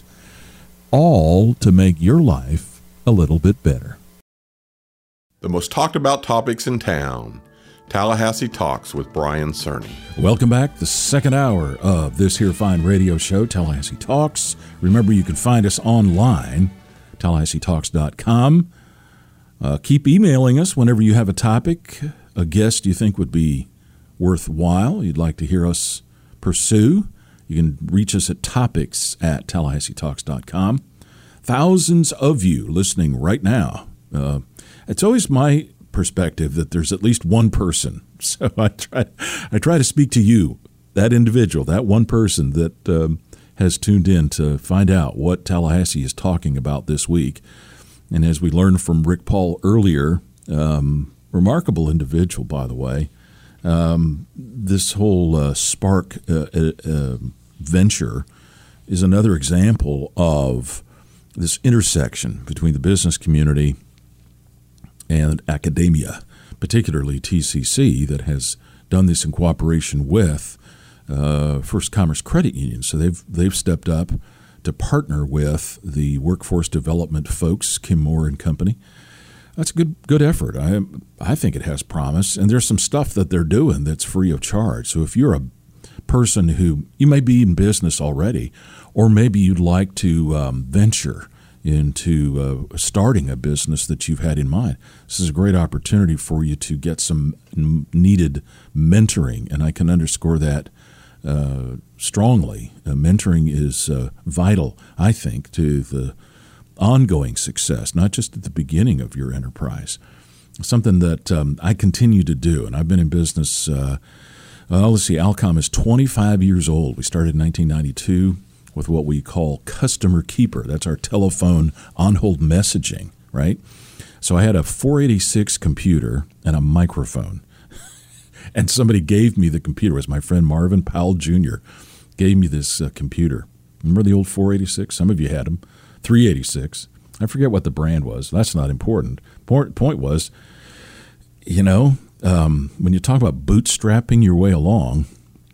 all to make your life a little bit better. The most talked about topics in town. Tallahassee Talks with Brian Cerny. Welcome back. The second hour of this here fine radio show, Tallahassee Talks. Remember, you can find us online, Tallahassee Talks dot com. Uh, keep emailing us whenever you have a topic, a guest you think would be worthwhile, you'd like to hear us pursue. You can reach us at topics at Tallahassee Talks dot com. Thousands of you listening right now. Uh, it's always my perspective that there's at least one person. So I try, I try to speak to you, that individual, that one person that um, has tuned in to find out what Tallahassee is talking about this week. And as we learned from Rick Paul earlier, um, remarkable individual, by the way, um, this whole uh, Spark uh, uh, venture is another example of this intersection between the business community and academia, particularly T C C, that has done this in cooperation with uh, First Commerce Credit Union. So they've they've stepped up to partner with the workforce development folks, Kim Moore and Company. That's a good good effort. I I think it has promise, and there's some stuff that they're doing that's free of charge. So if you're a person who you may be in business already, or maybe you'd like to um, venture into uh, starting a business that you've had in mind, this is a great opportunity for you to get some needed mentoring, and I can underscore that uh, strongly. Uh, mentoring is uh, vital, I think, to the ongoing success, not just at the beginning of your enterprise. Something that um, I continue to do, and I've been in business, uh, well, let's see, Alcom is twenty-five years old. We started in nineteen ninety-two. With what we call Customer Keeper. That's our telephone on-hold messaging, right? So I had a four eighty-six computer and a microphone. And somebody gave me the computer. It was my friend Marvin Powell Junior gave me this uh, computer. Remember the old four eighty-six? Some of you had them. three eighty-six. I forget what the brand was. That's not important. Point, point was, you know, um, when you talk about bootstrapping your way along,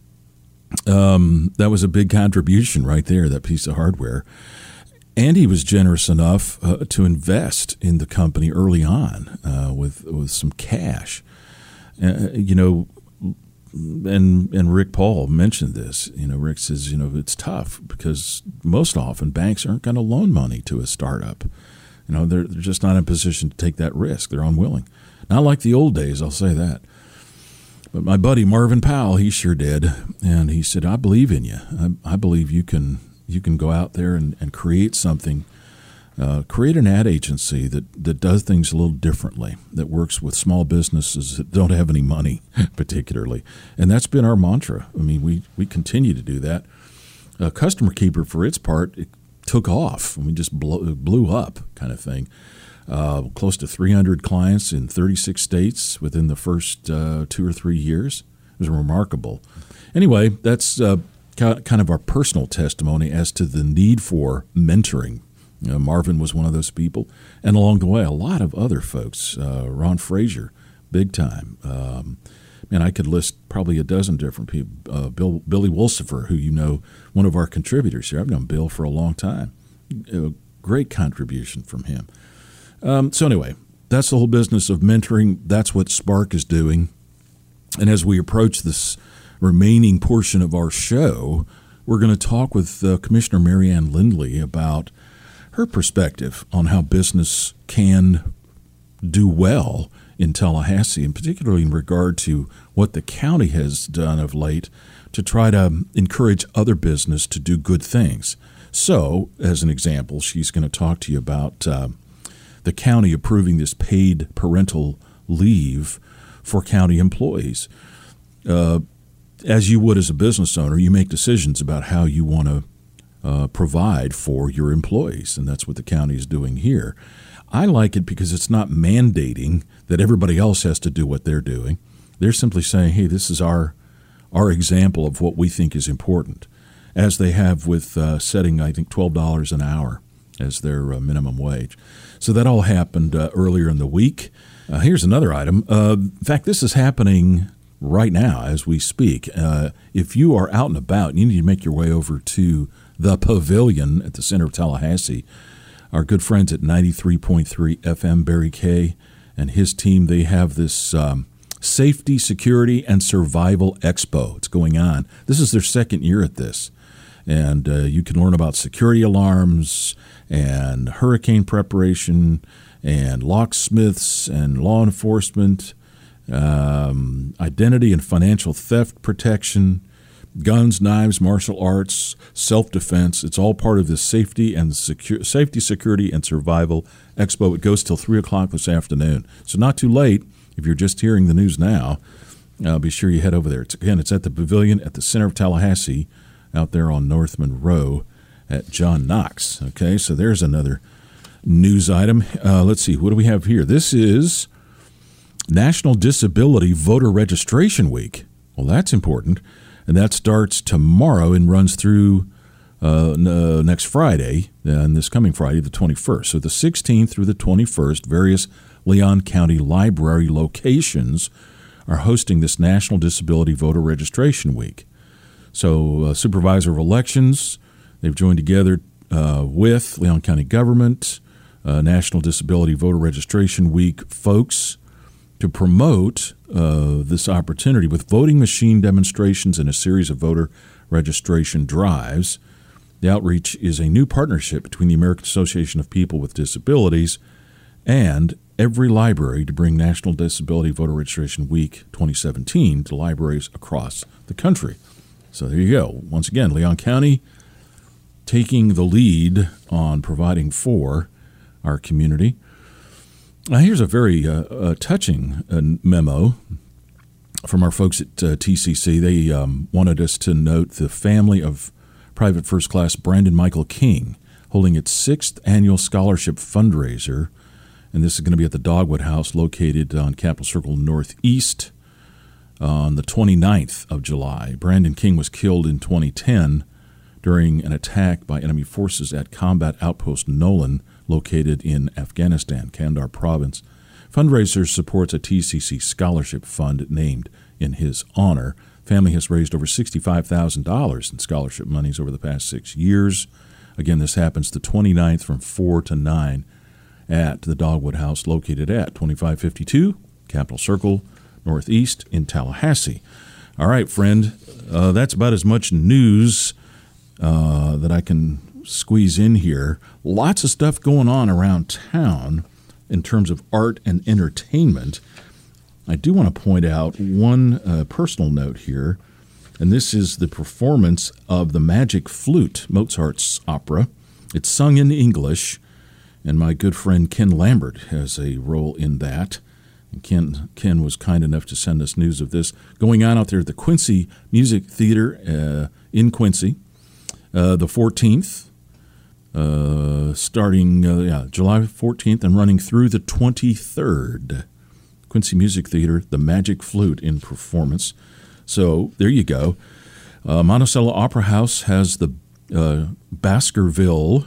Um, that was a big contribution right there, that piece of hardware. And he was generous enough uh, to invest in the company early on uh, with with some cash. Uh, you know, and and Rick Paul mentioned this. You know, Rick says, you know, it's tough because most often banks aren't going to loan money to a startup. You know, they're, they're just not in a position to take that risk. They're unwilling. Not like the old days, I'll say that. But my buddy Marvin Powell, he sure did. And he said, I believe in you. I, I believe you can you can go out there and, and create something, uh, create an ad agency that, that does things a little differently, that works with small businesses that don't have any money particularly. And that's been our mantra. I mean, we, we continue to do that. Uh, Customer Keeper, for its part, it took off. I mean, just blew, blew up kind of thing. Uh, close to three hundred clients in thirty-six states within the first uh, two or three years. It was remarkable. Anyway, that's uh, kind of our personal testimony as to the need for mentoring. You know, Marvin was one of those people, and along the way, a lot of other folks. Uh, Ron Frazier, big time. Um, and I could list probably a dozen different people. Uh, Bill, Billy Wolsifer, who you know, one of our contributors here. I've known Bill for a long time. A great contribution from him. Um, so anyway, that's the whole business of mentoring. That's what Spark is doing. And as we approach this remaining portion of our show, we're going to talk with uh, Commissioner Marianne Lindley about her perspective on how business can do well in Tallahassee, and particularly in regard to what the county has done of late to try to encourage other business to do good things. So, as an example, she's going to talk to you about uh, the county approving this paid parental leave for county employees. Uh, as you would as a business owner, you make decisions about how you want to uh, provide for your employees, and that's what the county is doing here. I like it because it's not mandating that everybody else has to do what they're doing. They're simply saying, hey, this is our our example of what we think is important, as they have with uh, setting, I think, twelve dollars an hour as their uh, minimum wage. So that all happened uh, earlier in the week. Uh, here's another item. Uh, in fact, this is happening right now as we speak. Uh, if you are out and about, you need to make your way over to the Pavilion at the center of Tallahassee. Our good friends at ninety-three point three F M, Barry Kay and his team, they have this um, Safety, Security, and Survival Expo. It's going on. This is their second year at this. And uh, you can learn about security alarms and hurricane preparation and locksmiths and law enforcement, um, identity and financial theft protection, guns, knives, martial arts, self-defense. It's all part of this Safety and Secu- Safety, Security, and Survival Expo. It goes till three o'clock this afternoon. So not too late if you're just hearing the news now. Uh, be sure you head over there. It's, again, it's at the Pavilion at the center of Tallahassee, out there on North Monroe at John Knox. Okay, so there's another news item. Uh, let's see, what do we have here? This is National Disability Voter Registration Week. Well, that's important, and that starts tomorrow and runs through uh, n- uh, next Friday, and this coming Friday, the twenty-first. So the sixteenth through the twenty-first, various Leon County Library locations are hosting this National Disability Voter Registration Week. So uh, Supervisor of Elections, they've joined together uh, with Leon County Government, uh, National Disability Voter Registration Week folks to promote uh, this opportunity with voting machine demonstrations and a series of voter registration drives. The outreach is a new partnership between the American Association of People with Disabilities and every library to bring National Disability Voter Registration Week twenty seventeen to libraries across the country. So there you go. Once again, Leon County taking the lead on providing for our community. Now, here's a very uh, uh, touching uh, memo from our folks at uh, T C C. They um, wanted us to note the family of Private First Class Brandon Michael King holding its sixth annual scholarship fundraiser, and this is going to be at the Dogwood House located on Capitol Circle Northeast on the twenty-ninth of July. Brandon King was killed in twenty ten during an attack by enemy forces at Combat Outpost Nolan, located in Afghanistan, Kandahar Province. Fundraiser supports a T C C scholarship fund named in his honor. Family has raised over sixty-five thousand dollars in scholarship monies over the past six years. Again, this happens the twenty-ninth from four to nine at the Dogwood House, located at twenty-five fifty-two Capitol Circle Northeast in Tallahassee. All right, friend, uh, that's about as much news uh, that I can squeeze in here. Lots of stuff going on around town in terms of art and entertainment. I do want to point out one uh, personal note here, and this is the performance of the Magic Flute, Mozart's opera. It's sung in English, and my good friend Ken Lambert has a role in that. And Ken, Ken was kind enough to send us news of this going on out there at the Quincy Music Theater uh, in Quincy, uh, the fourteenth, uh, starting uh, yeah, July fourteenth and running through the twenty-third. Quincy Music Theater, the Magic Flute in performance. So there you go. Uh, Monticello Opera House has the uh, Baskerville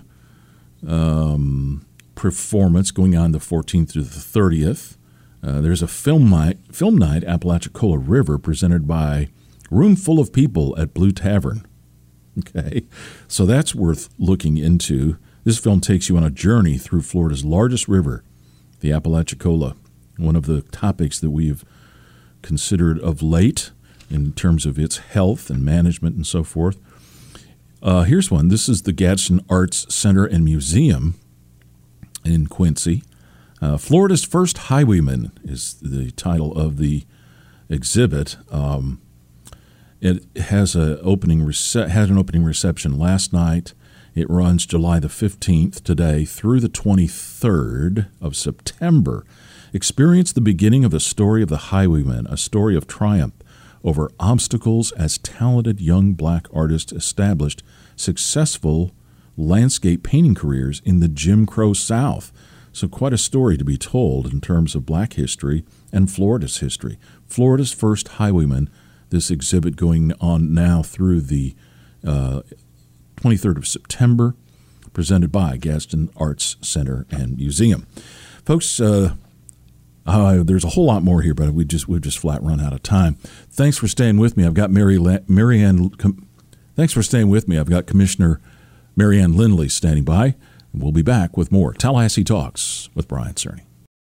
um, performance going on the fourteenth through the thirtieth. Uh, there's a film night, film night, Apalachicola River, presented by Room Full of People at Blue Tavern. Okay, so that's worth looking into. This film takes you on a journey through Florida's largest river, the Apalachicola, one of the topics that we've considered of late in terms of its health and management and so forth. Uh, here's one. This is the Gadsden Arts Center and Museum in Quincy. Uh, Florida's First Highwayman is the title of the exhibit. Um, it has a opening rece- had an opening reception last night. It runs July the fifteenth today through the twenty-third of September. Experience the beginning of the story of the Highwayman, a story of triumph over obstacles as talented young black artists established successful landscape painting careers in the Jim Crow South. So quite a story to be told in terms of black history and Florida's history. Florida's First Highwayman, this exhibit going on now through the uh, twenty-third of September, presented by Gadsden Arts Center and Museum. Folks, uh, uh, there's a whole lot more here, but we just, we've just flat run out of time. Thanks for staying with me. I've got Mary La- Marianne. Com- thanks for staying with me. I've got Commissioner Marianne Lindley standing by. We'll be back with more Tallahassee Talks with Brian Cerny.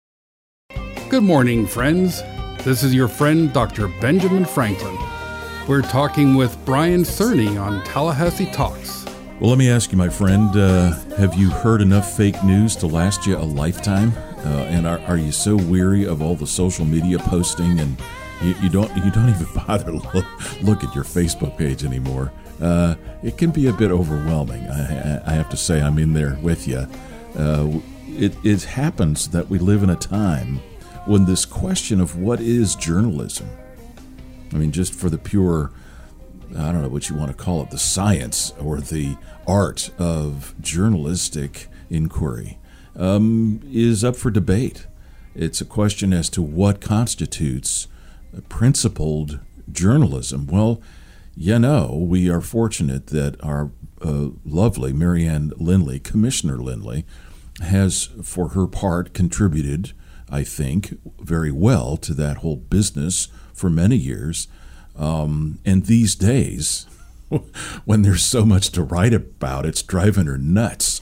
Good morning, friends. This is your friend, Doctor Benjamin Franklin. We're talking with Brian Cerny on Tallahassee Talks. Well, let me ask you, my friend, uh, have you heard enough fake news to last you a lifetime? Uh, and are, are you so weary of all the social media posting and you, you don't you don't even bother to look, look at your Facebook page anymore? Uh, it can be a bit overwhelming. I, I have to say, I'm in there with you. Uh, it, it happens that we live in a time when this question of what is journalism, I mean, just for the pure, I don't know what you want to call it, the science or the art of journalistic inquiry, um, is up for debate. It's a question as to what constitutes principled journalism. Well, you know, we are fortunate that our uh, lovely Marianne Lindley, Commissioner Lindley, has, for her part, contributed, I think, very well to that whole business for many years. Um, and these days, when there's so much to write about, it's driving her nuts.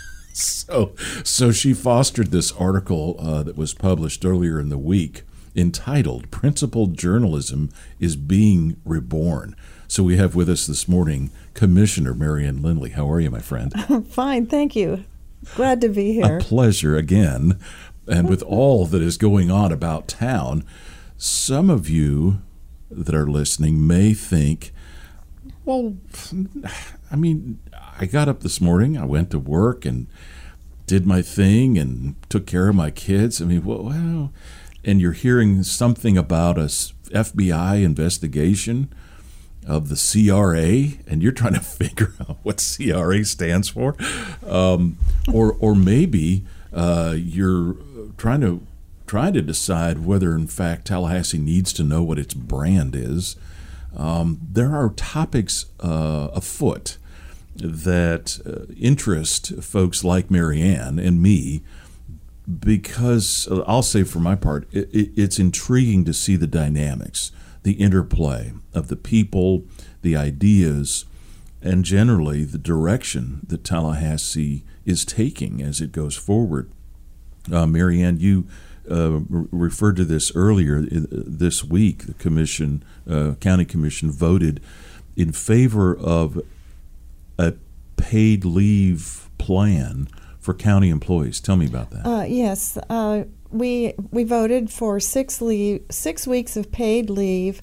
so, so she fostered this article uh, that was published earlier in the week entitled "Principled Journalism is Being Reborn." So we have with us this morning Commissioner Marianne Lindley. How are you, my friend? I'm fine, thank you. Glad to be here. A pleasure again. And with all that is going on about town, some of you that are listening may think, well, I mean, I got up this morning, I went to work and did my thing and took care of my kids. I mean, well, and you're hearing something about a F B I investigation of the C R A, and you're trying to figure out what C R A stands for, um, or or maybe uh, you're trying to trying to decide whether, in fact, Tallahassee needs to know what its brand is. Um, there are topics uh, afoot that uh, interest folks like Marianne and me, because uh, I'll say for my part, it, it, it's intriguing to see the dynamics, the interplay of the people, the ideas, and generally the direction that Tallahassee is taking as it goes forward. Uh, Marianne, you uh, re- referred to this earlier I- this week. The commission, uh, county commission, voted in favor of a paid leave plan for county employees. Tell me about that. Uh, yes, uh, we we voted for six leave, six weeks of paid leave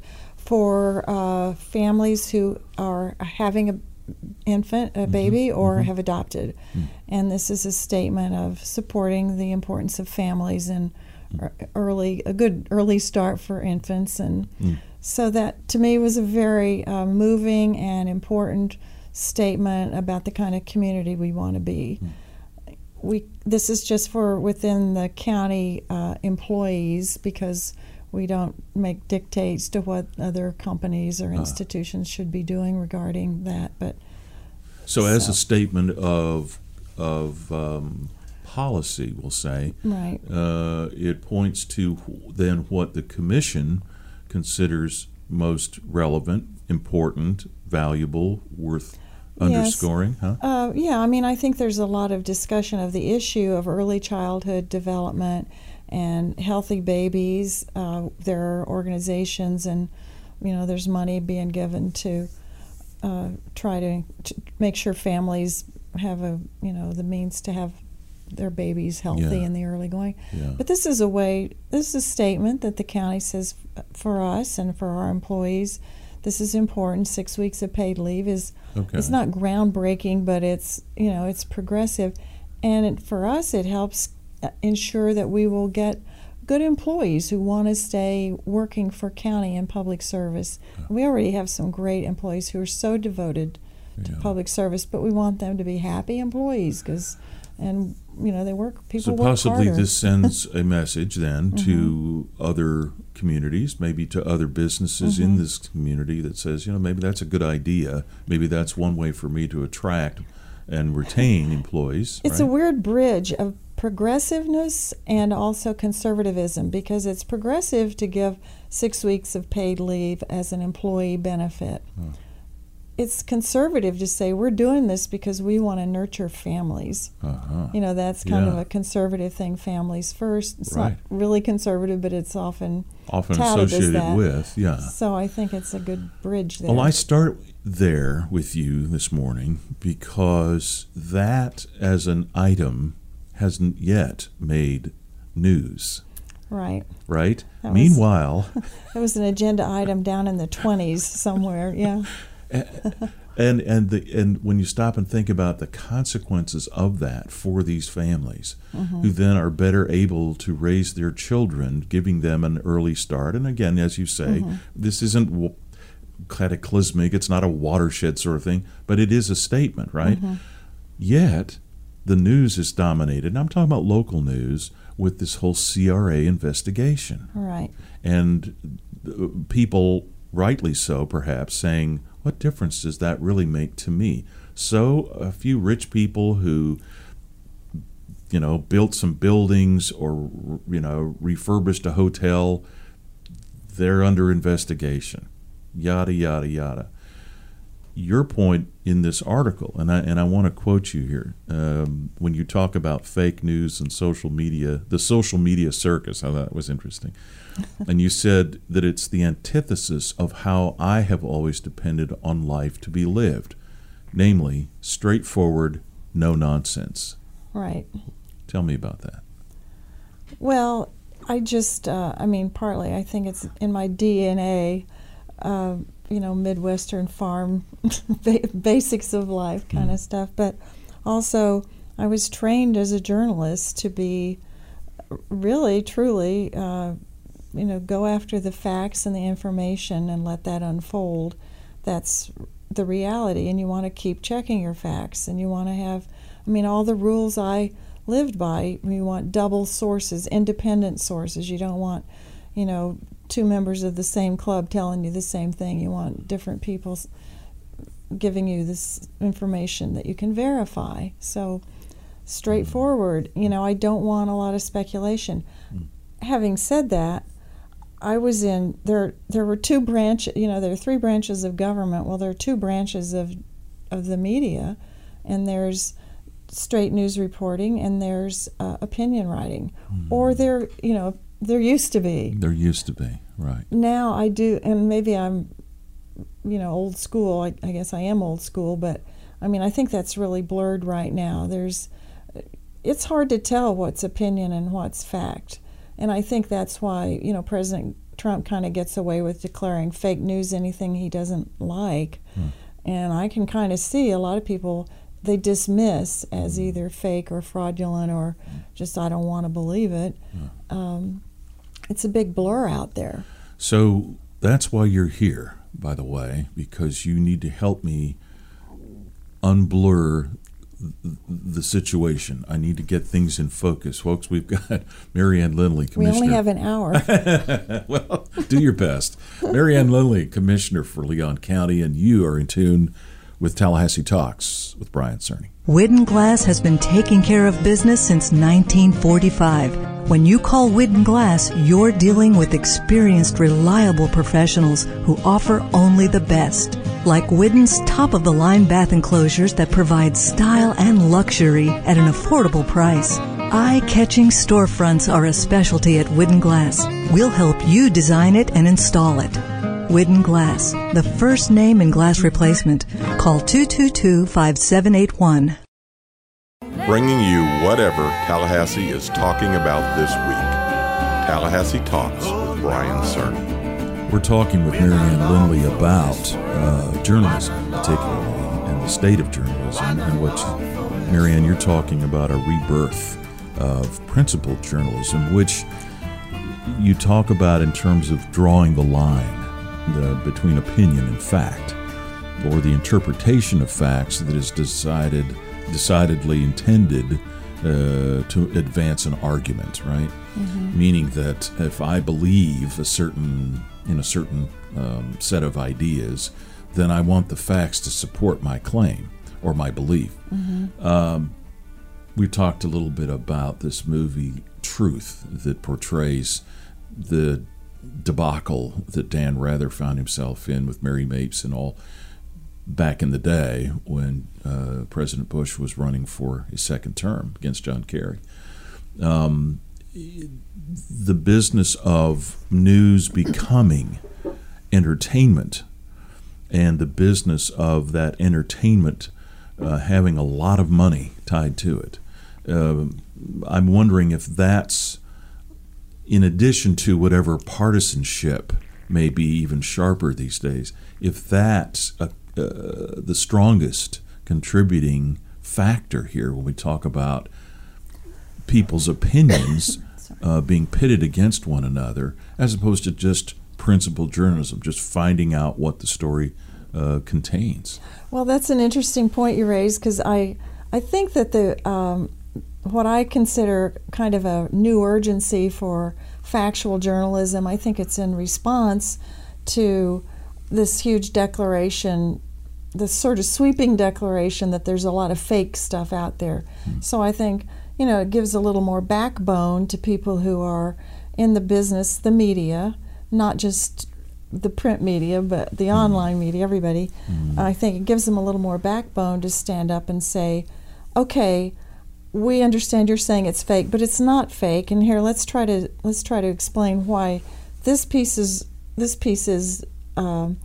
for uh, families who are having a infant, a baby, mm-hmm. or mm-hmm. have adopted. Mm. And this is a statement of supporting the importance of families and mm. early, a good early start for infants. And mm. so that, to me, was a very uh, moving and important statement about the kind of community we want to be. Mm. We this is just for within the county uh, employees, because we don't make dictates to what other companies or institutions uh. should be doing regarding that. But so, so. as a statement of of um, policy, we'll say, right, uh, it points to then what the commission considers most relevant, important, valuable, worth underscoring. Yes. Huh? Uh, yeah, I mean, I think there's a lot of discussion of the issue of early childhood development and healthy babies. Uh, there are organizations, and you know, there's money being given to uh, try to, to make sure families have a you know the means to have their babies healthy Yeah. in the early going. Yeah. But this is a way. This is a statement that the county says for us and for our employees. This is important. Six weeks of paid leave is Okay. it's not groundbreaking, but it's you know it's progressive, and it, for us it helps ensure that we will get good employees who want to stay working for county and public service. We already have some great employees who are so devoted to Yeah. public service, but we want them to be happy employees, because and you know they work people So work possibly harder. this sends a message then Mhm. to other communities, maybe to other businesses in Mhm. this community that says, you know, maybe that's a good idea. Maybe that's one way for me to attract and retain employees. It's right? a weird bridge of progressiveness and also conservatism, because it's progressive to give six weeks of paid leave as an employee benefit. Huh. It's conservative to say we're doing this because we want to nurture families. Uh-huh. You know, that's kind of Yeah. a conservative thing, families first. It's Right. not really conservative, but it's often Often touted as associated that. with, yeah. So I think it's a good bridge there. Well, I start there with you this morning because that as an item hasn't yet made news, Right. right? That was- Meanwhile, It was an agenda item down in the twenties somewhere, yeah. and and the and when you stop and think about the consequences of that for these families, Mhm. who then are better able to raise their children, giving them an early start. And again, as you say, Mhm. this isn't w- cataclysmic; it's not a watershed sort of thing, but it is a statement, right? Mhm. Yet, the news is dominated, and I'm talking about local news, with this whole C R A investigation. Right. And uh, people, rightly so perhaps, saying, what difference does that really make to me? So a few rich people who, you know, built some buildings or, you know, refurbished a hotel, they're under investigation. Yada, yada, yada. Your point in this article, and I and I want to quote you here, um, when you talk about fake news and social media, the social media circus, how that was interesting. And you said that it's the antithesis of how I have always depended on life to be lived, namely straightforward, no nonsense. Right. Tell me about that. Well, I just, uh, I mean, partly I think it's in my D N A, uh, you know, Midwestern farm ba- basics of life kind Mm. of stuff. But also, I was trained as a journalist to be really, truly, uh, you know, go after the facts and the information and let that unfold. That's the reality. And you want to keep checking your facts. And you want to have, I mean, all the rules I lived by, you want double sources, independent sources. You don't want, you know, two members of the same club telling you the same thing. You want different people giving you this information that you can verify. So straightforward, you know, I don't want a lot of speculation. Mm. Having said that, I was in, there There were two branches, you know, there are three branches of government. Well, there are two branches of, of the media, and there's straight news reporting and there's uh, opinion writing, mm. or there, you know, there used to be. There used to be, right. Now I do, and maybe I'm, you know, old school. I, I guess I am old school, but I mean, I think that's really blurred right now. There's, it's hard to tell what's opinion and what's fact. And I think that's why, you know, President Trump kind of gets away with declaring fake news anything he doesn't like. Hmm. And I can kind of see a lot of people, they dismiss as either fake or fraudulent or just, I don't want to believe it. Hmm. Um, it's a big blur out there. So that's why you're here, by the way, because you need to help me unblur the situation. I need to get things in focus. Folks, we've got Marianne Lindley, Commissioner. We only have an hour. Well, do your best. Marianne Lindley, Commissioner for Leon County, and you are in tune with Tallahassee Talks with Brian Cerny. Widden Glass has been taking care of business since nineteen forty-five. When you call Widden Glass, you're dealing with experienced, reliable professionals who offer only the best. Like Widden's top-of-the-line bath enclosures that provide style and luxury at an affordable price. Eye-catching storefronts are a specialty at Widden Glass. We'll help you design it and install it. Widden Glass, the first name in glass replacement. Call two two two, five seven eight one. Bringing you whatever Tallahassee is talking about this week. Tallahassee Talks with Brian Cerny. We're talking with Marianne Lindley about uh, journalism, particularly, and the state of journalism, and what, Marianne, you're talking about a rebirth of principled journalism, which you talk about in terms of drawing the line the, between opinion and fact, or the interpretation of facts that is decided, decidedly intended uh, to advance an argument, right? Mm-hmm. Meaning that if I believe a certain in a certain um, set of ideas, then I want the facts to support my claim or my belief. Mm-hmm. Um, we talked a little bit about this movie, Truth, that portrays the debacle that Dan Rather found himself in with Mary Mapes and all back in the day when uh, President Bush was running for his second term against John Kerry. Um, the business of news becoming entertainment and the business of that entertainment uh, having a lot of money tied to it. Uh, I'm wondering if that's, in addition to whatever partisanship may be even sharper these days, if that's a, uh, the strongest contributing factor here when we talk about people's opinions uh, being pitted against one another, as opposed to just principled journalism, just finding out what the story uh, contains. Well, that's an interesting point you raised, because I, I think that the um, what I consider kind of a new urgency for factual journalism, I think it's in response to this huge declaration, this sort of sweeping declaration that there's a lot of fake stuff out there. Hmm. So I think, you know, it gives a little more backbone to people who are in the business, the media, not just the print media, but the mm. online media, everybody. Mm. I think it gives them a little more backbone to stand up and say, okay, we understand you're saying it's fake, but it's not fake, and here let's try to let's try to explain why this piece is this piece is um,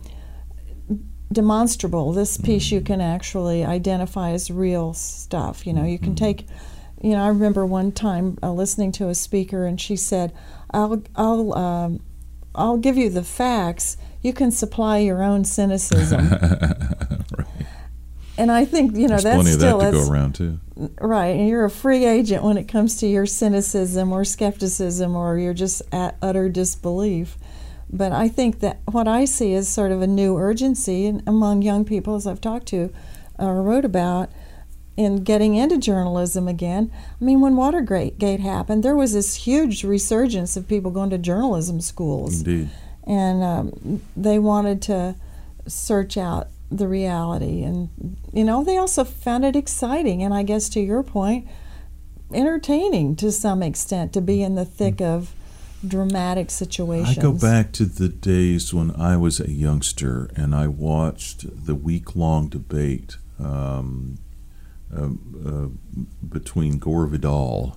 demonstrable. This piece mm. you can actually identify as real stuff. You know, you can mm. take. You know, I remember one time uh, listening to a speaker, and she said, "I'll, I'll, um, I'll give you the facts. You can supply your own cynicism." Right. And I think, you know, There's that's plenty of still that to that's, go around too. Right, and you're a free agent when it comes to your cynicism or skepticism, or you're just at utter disbelief. But I think that what I see is sort of a new urgency in, among young people, as I've talked to or wrote about, in getting into journalism again. I mean, when Watergate happened, there was this huge resurgence of people going to journalism schools. Indeed. And um, they wanted to search out the reality. And, you know, they also found it exciting, and I guess to your point, entertaining to some extent, to be in the thick of dramatic situations. I go back to the days when I was a youngster and I watched the week-long debate um, uh, uh, between Gore Vidal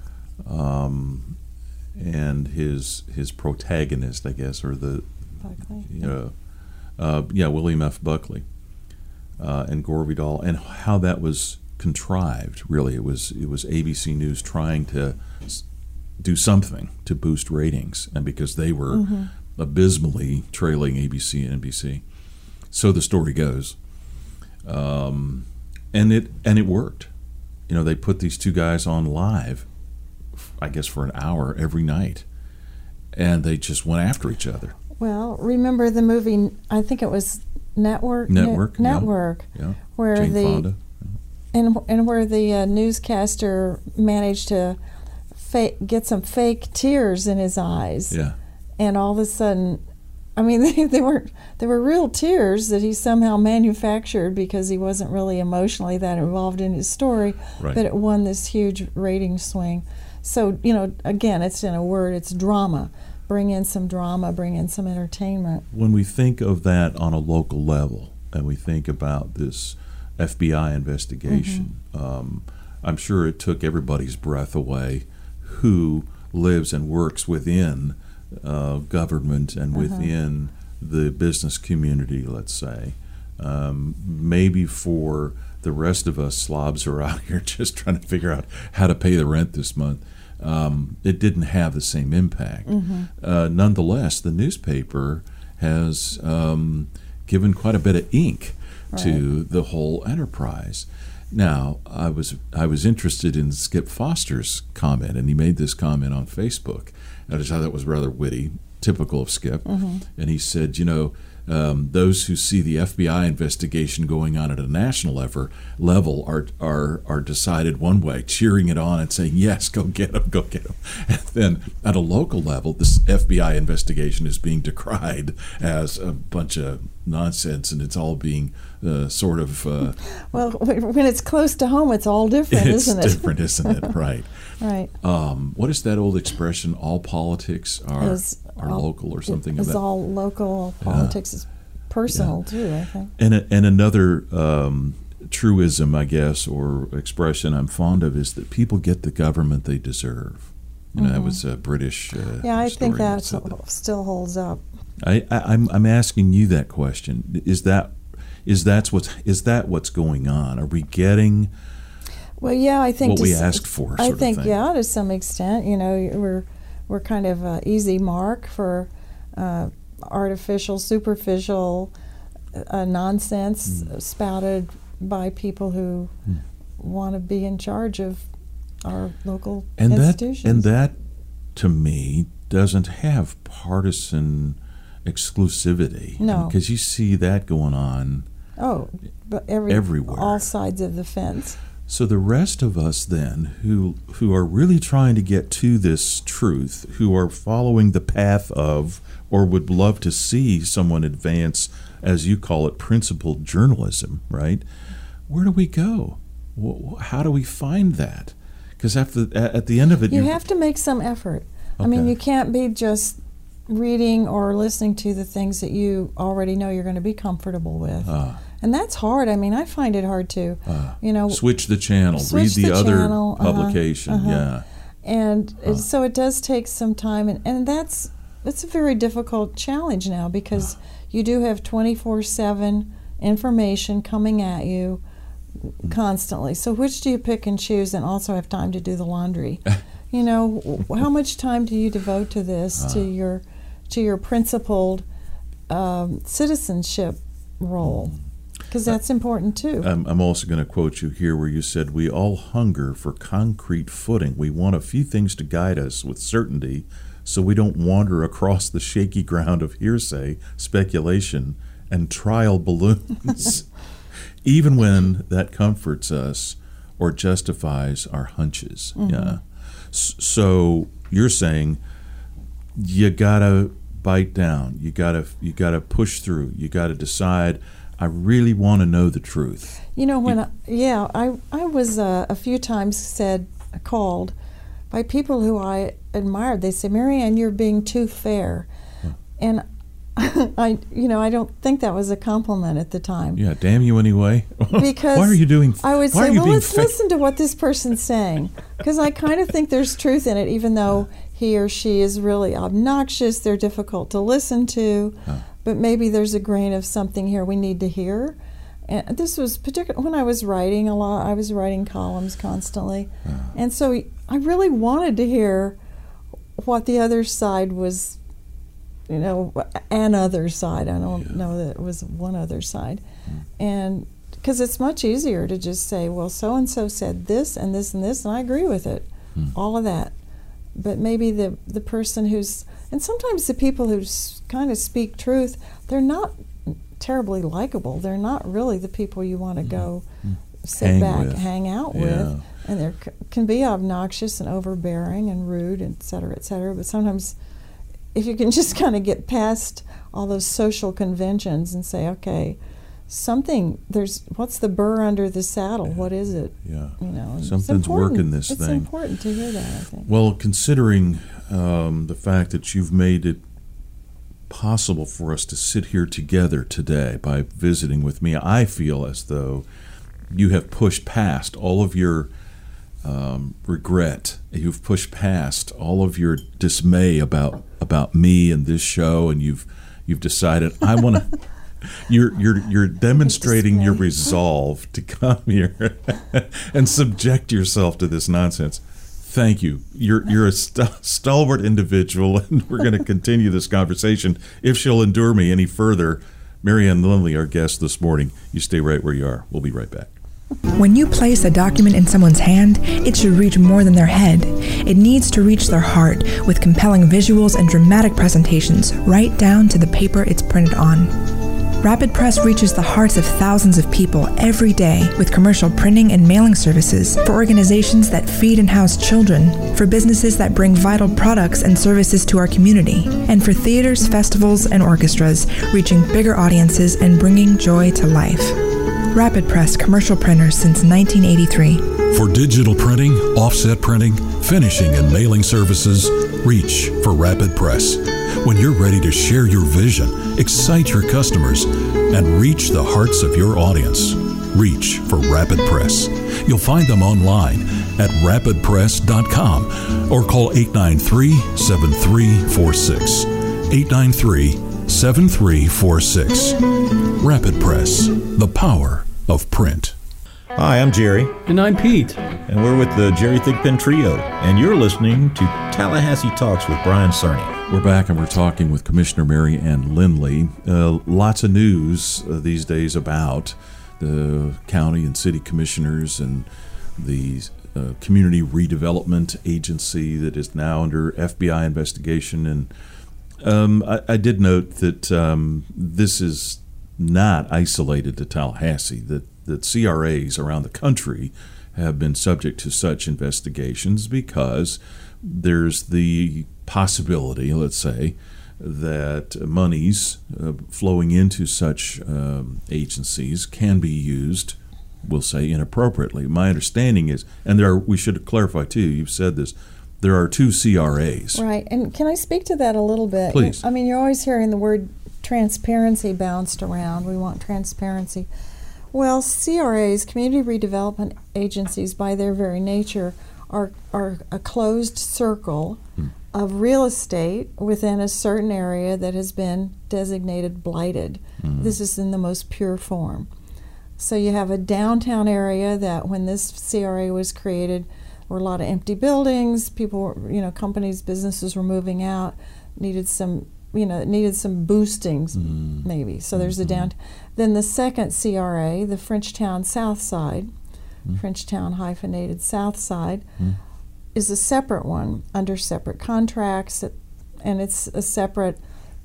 um, and his his protagonist, I guess, or the Buckley. you know, uh, yeah, William F. Buckley uh, and Gore Vidal, and how that was contrived. Really, it was it was A B C News trying to s- do something to boost ratings, and because they were Mhm. abysmally trailing A B C and N B C, so the story goes. Um, and it and it worked. You know, they put these two guys on live, I guess for an hour every night, and they just went after each other. Well, remember the movie? I think it was Network. Network, Ne- yeah. Network. Yeah. Where Jane the Fonda. and and where the uh, newscaster managed to fa- get some fake tears in his eyes. Yeah. And all of a sudden, I mean, they, they weren't they were real tears that he somehow manufactured because he wasn't really emotionally that involved in his story. Right. But it won this huge rating swing. So, you know, again, it's in a word, it's drama. Bring in some drama, bring in some entertainment. When we think of that on a local level, and we think about this F B I investigation, um, I'm sure it took everybody's breath away who lives and works within uh, government and Uh-huh. within the business community, let's say. Um, maybe for the rest of us slobs who are out here just trying to figure out how to pay the rent this month, um, it didn't have the same impact. Mhm. Uh, nonetheless, the newspaper has um, given quite a bit of ink to the whole enterprise. Now, I was I was interested in Skip Foster's comment, and he made this comment on Facebook. I just thought that was rather witty, typical of Skip. Mhm. And he said, you know, um, those who see the F B I investigation going on at a national level, level are, are are decided one way, cheering it on and saying, yes, go get them, go get them. And then at a local level, this F B I investigation is being decried as a bunch of nonsense, and it's all being uh, sort of... Uh, Well, when it's close to home, it's all different, it's isn't it? different, isn't it? Right. Right. Um, what is that old expression? All politics are, Is are all- local or something It's of that. all local. Politics is personal, too, I think. And a, and another um, truism, I guess, or expression I'm fond of is that people get the government they deserve. You know, that Mhm. was a British. Uh, Yeah, I think historian that said that. still holds up. I, I, I'm I'm asking you that question. Is that is that's what's is that what's going on? Are we getting Well, yeah, I think what to we s- asked for? I sort think, of thing? yeah, to some extent, you know, we're we're kind of an easy mark for uh, artificial, superficial uh, nonsense Hmm. spouted by people who want to be in charge of our local and that institutions. and that to me doesn't have partisan exclusivity. No. because you see that going on. oh, but every everywhere. all sides of the fence. So the rest of us then, who who are really trying to get to this truth, who are following the path of, or would love to see someone advance, as you call it, principled journalism, right? Where do we go? Wh- How do we find that? Because after at the end of it, You you have to make some effort. I mean, Okay. you can't be just reading or listening to the things that you already know you're going to be comfortable with. Ah. And that's hard. I mean, I find it hard too. Ah. you know, switch the channel, switch read the, the other channel, uh-huh, publication. uh-huh. Yeah. and it, so it does take some time, and, and that's that's a very difficult challenge now because you do have twenty-four seven information coming at you constantly. So which do you pick and choose and also have time to do the laundry? You know, w- how much time do you devote to this, to your to your principled um, citizenship role? Because that's important too. I'm, I'm also going to quote you here where you said, we all hunger for concrete footing. We want a few things to guide us with certainty so we don't wander across the shaky ground of hearsay, speculation, and trial balloons, even when that comforts us or justifies our hunches. Mhm. Yeah. S- So you're saying you got to bite down. You got to you got to push through. You got to decide, I really want to know the truth. You know, when I, yeah, I I was uh, a few times said called by people who I admired. They say, "Marianne, you're being too fair," and I, you know, I don't think that was a compliment at the time. Yeah, damn you anyway. Because why are you doing? I would why say, are you well, being let's fa- listen to what this person's saying, because I kind of think there's truth in it, even though he or she is really obnoxious. They're difficult to listen to, Huh. but maybe there's a grain of something here we need to hear. And this was particular when I was writing a lot. I was writing columns constantly, and so I really wanted to hear what the other side was. You know, an other side. I don't yeah. know that it was one other side. Mm. And because it's much easier to just say, well, so-and-so said this and this and this, and I agree with it, mm. all of that. But maybe the, the person who's, and sometimes the people who s- kind of speak truth, they're not terribly likable. They're not really the people you want to mm. go mm. sit hang back, with. hang out yeah. with. And they c- can be obnoxious and overbearing and rude, et cetera, et cetera. But sometimes if you can just kind of get past all those social conventions and say, okay, something, there's, what's the burr under the saddle? Yeah. What is it? Yeah. You know, something's working this it's thing. It's important to hear that, I think. Well, considering um, the fact that you've made it possible for us to sit here together today by visiting with me, I feel as though you have pushed past all of your um, regret. You've pushed past all of your dismay about about me and this show, and you've you've decided I want to. You're you're you're demonstrating your resolve to come here and subject yourself to this nonsense. Thank you. You're you're a st- stalwart individual, and we're going to continue this conversation if she'll endure me any further. Marianne Lindley, our guest this morning. You stay right where you are. We'll be right back. When you place a document in someone's hand, it should reach more than their head. It needs to reach their heart with compelling visuals and dramatic presentations, right down to the paper it's printed on. Rapid Press reaches the hearts of thousands of people every day with commercial printing and mailing services for organizations that feed and house children, for businesses that bring vital products and services to our community, and for theaters, festivals, and orchestras reaching bigger audiences and bringing joy to life. Rapid Press commercial printers since nineteen eighty-three. For digital printing, offset printing, finishing, and mailing services, reach for Rapid Press. When you're ready to share your vision, excite your customers, and reach the hearts of your audience, reach for Rapid Press. You'll find them online at rapid press dot com or call eight nine three, seven three four six. eight nine three, seven three four six. Rapid Press, the power of print. Hi, I'm Jerry. And I'm Pete. And we're with the Jerry Thigpen Trio. And you're listening to Tallahassee Talks with Brian Cerny. We're back and we're talking with Commissioner Mary Ann Lindley. Uh, lots of news uh, these days about the county and city commissioners and the uh, community redevelopment agency that is now under F B I investigation. And um, I, I did note that um, this is not isolated to Tallahassee, that, that C R As around the country have been subject to such investigations because there's the possibility, let's say, that monies uh, flowing into such um, agencies can be used, we'll say, inappropriately. My understanding is, and there are, we should clarify too, you've said this, there are two C R As. Right, and can I speak to that a little bit? Please. I mean, you're always hearing the word transparency bounced around. We want transparency. Well, C R As, community redevelopment agencies, by their very nature, are, are a closed circle hmm. of real estate within a certain area that has been designated blighted. Hmm. This is in the most pure form. So you have a downtown area that when this C R A was created, there were a lot of empty buildings, people, were, you know, companies, businesses were moving out, needed some you know, it needed some boostings, mm. maybe. So there's mm-hmm. a down. Then the second C R A, the Frenchtown South Side, mm. Frenchtown hyphenated South Side, mm. is a separate one under separate contracts, and it's a separate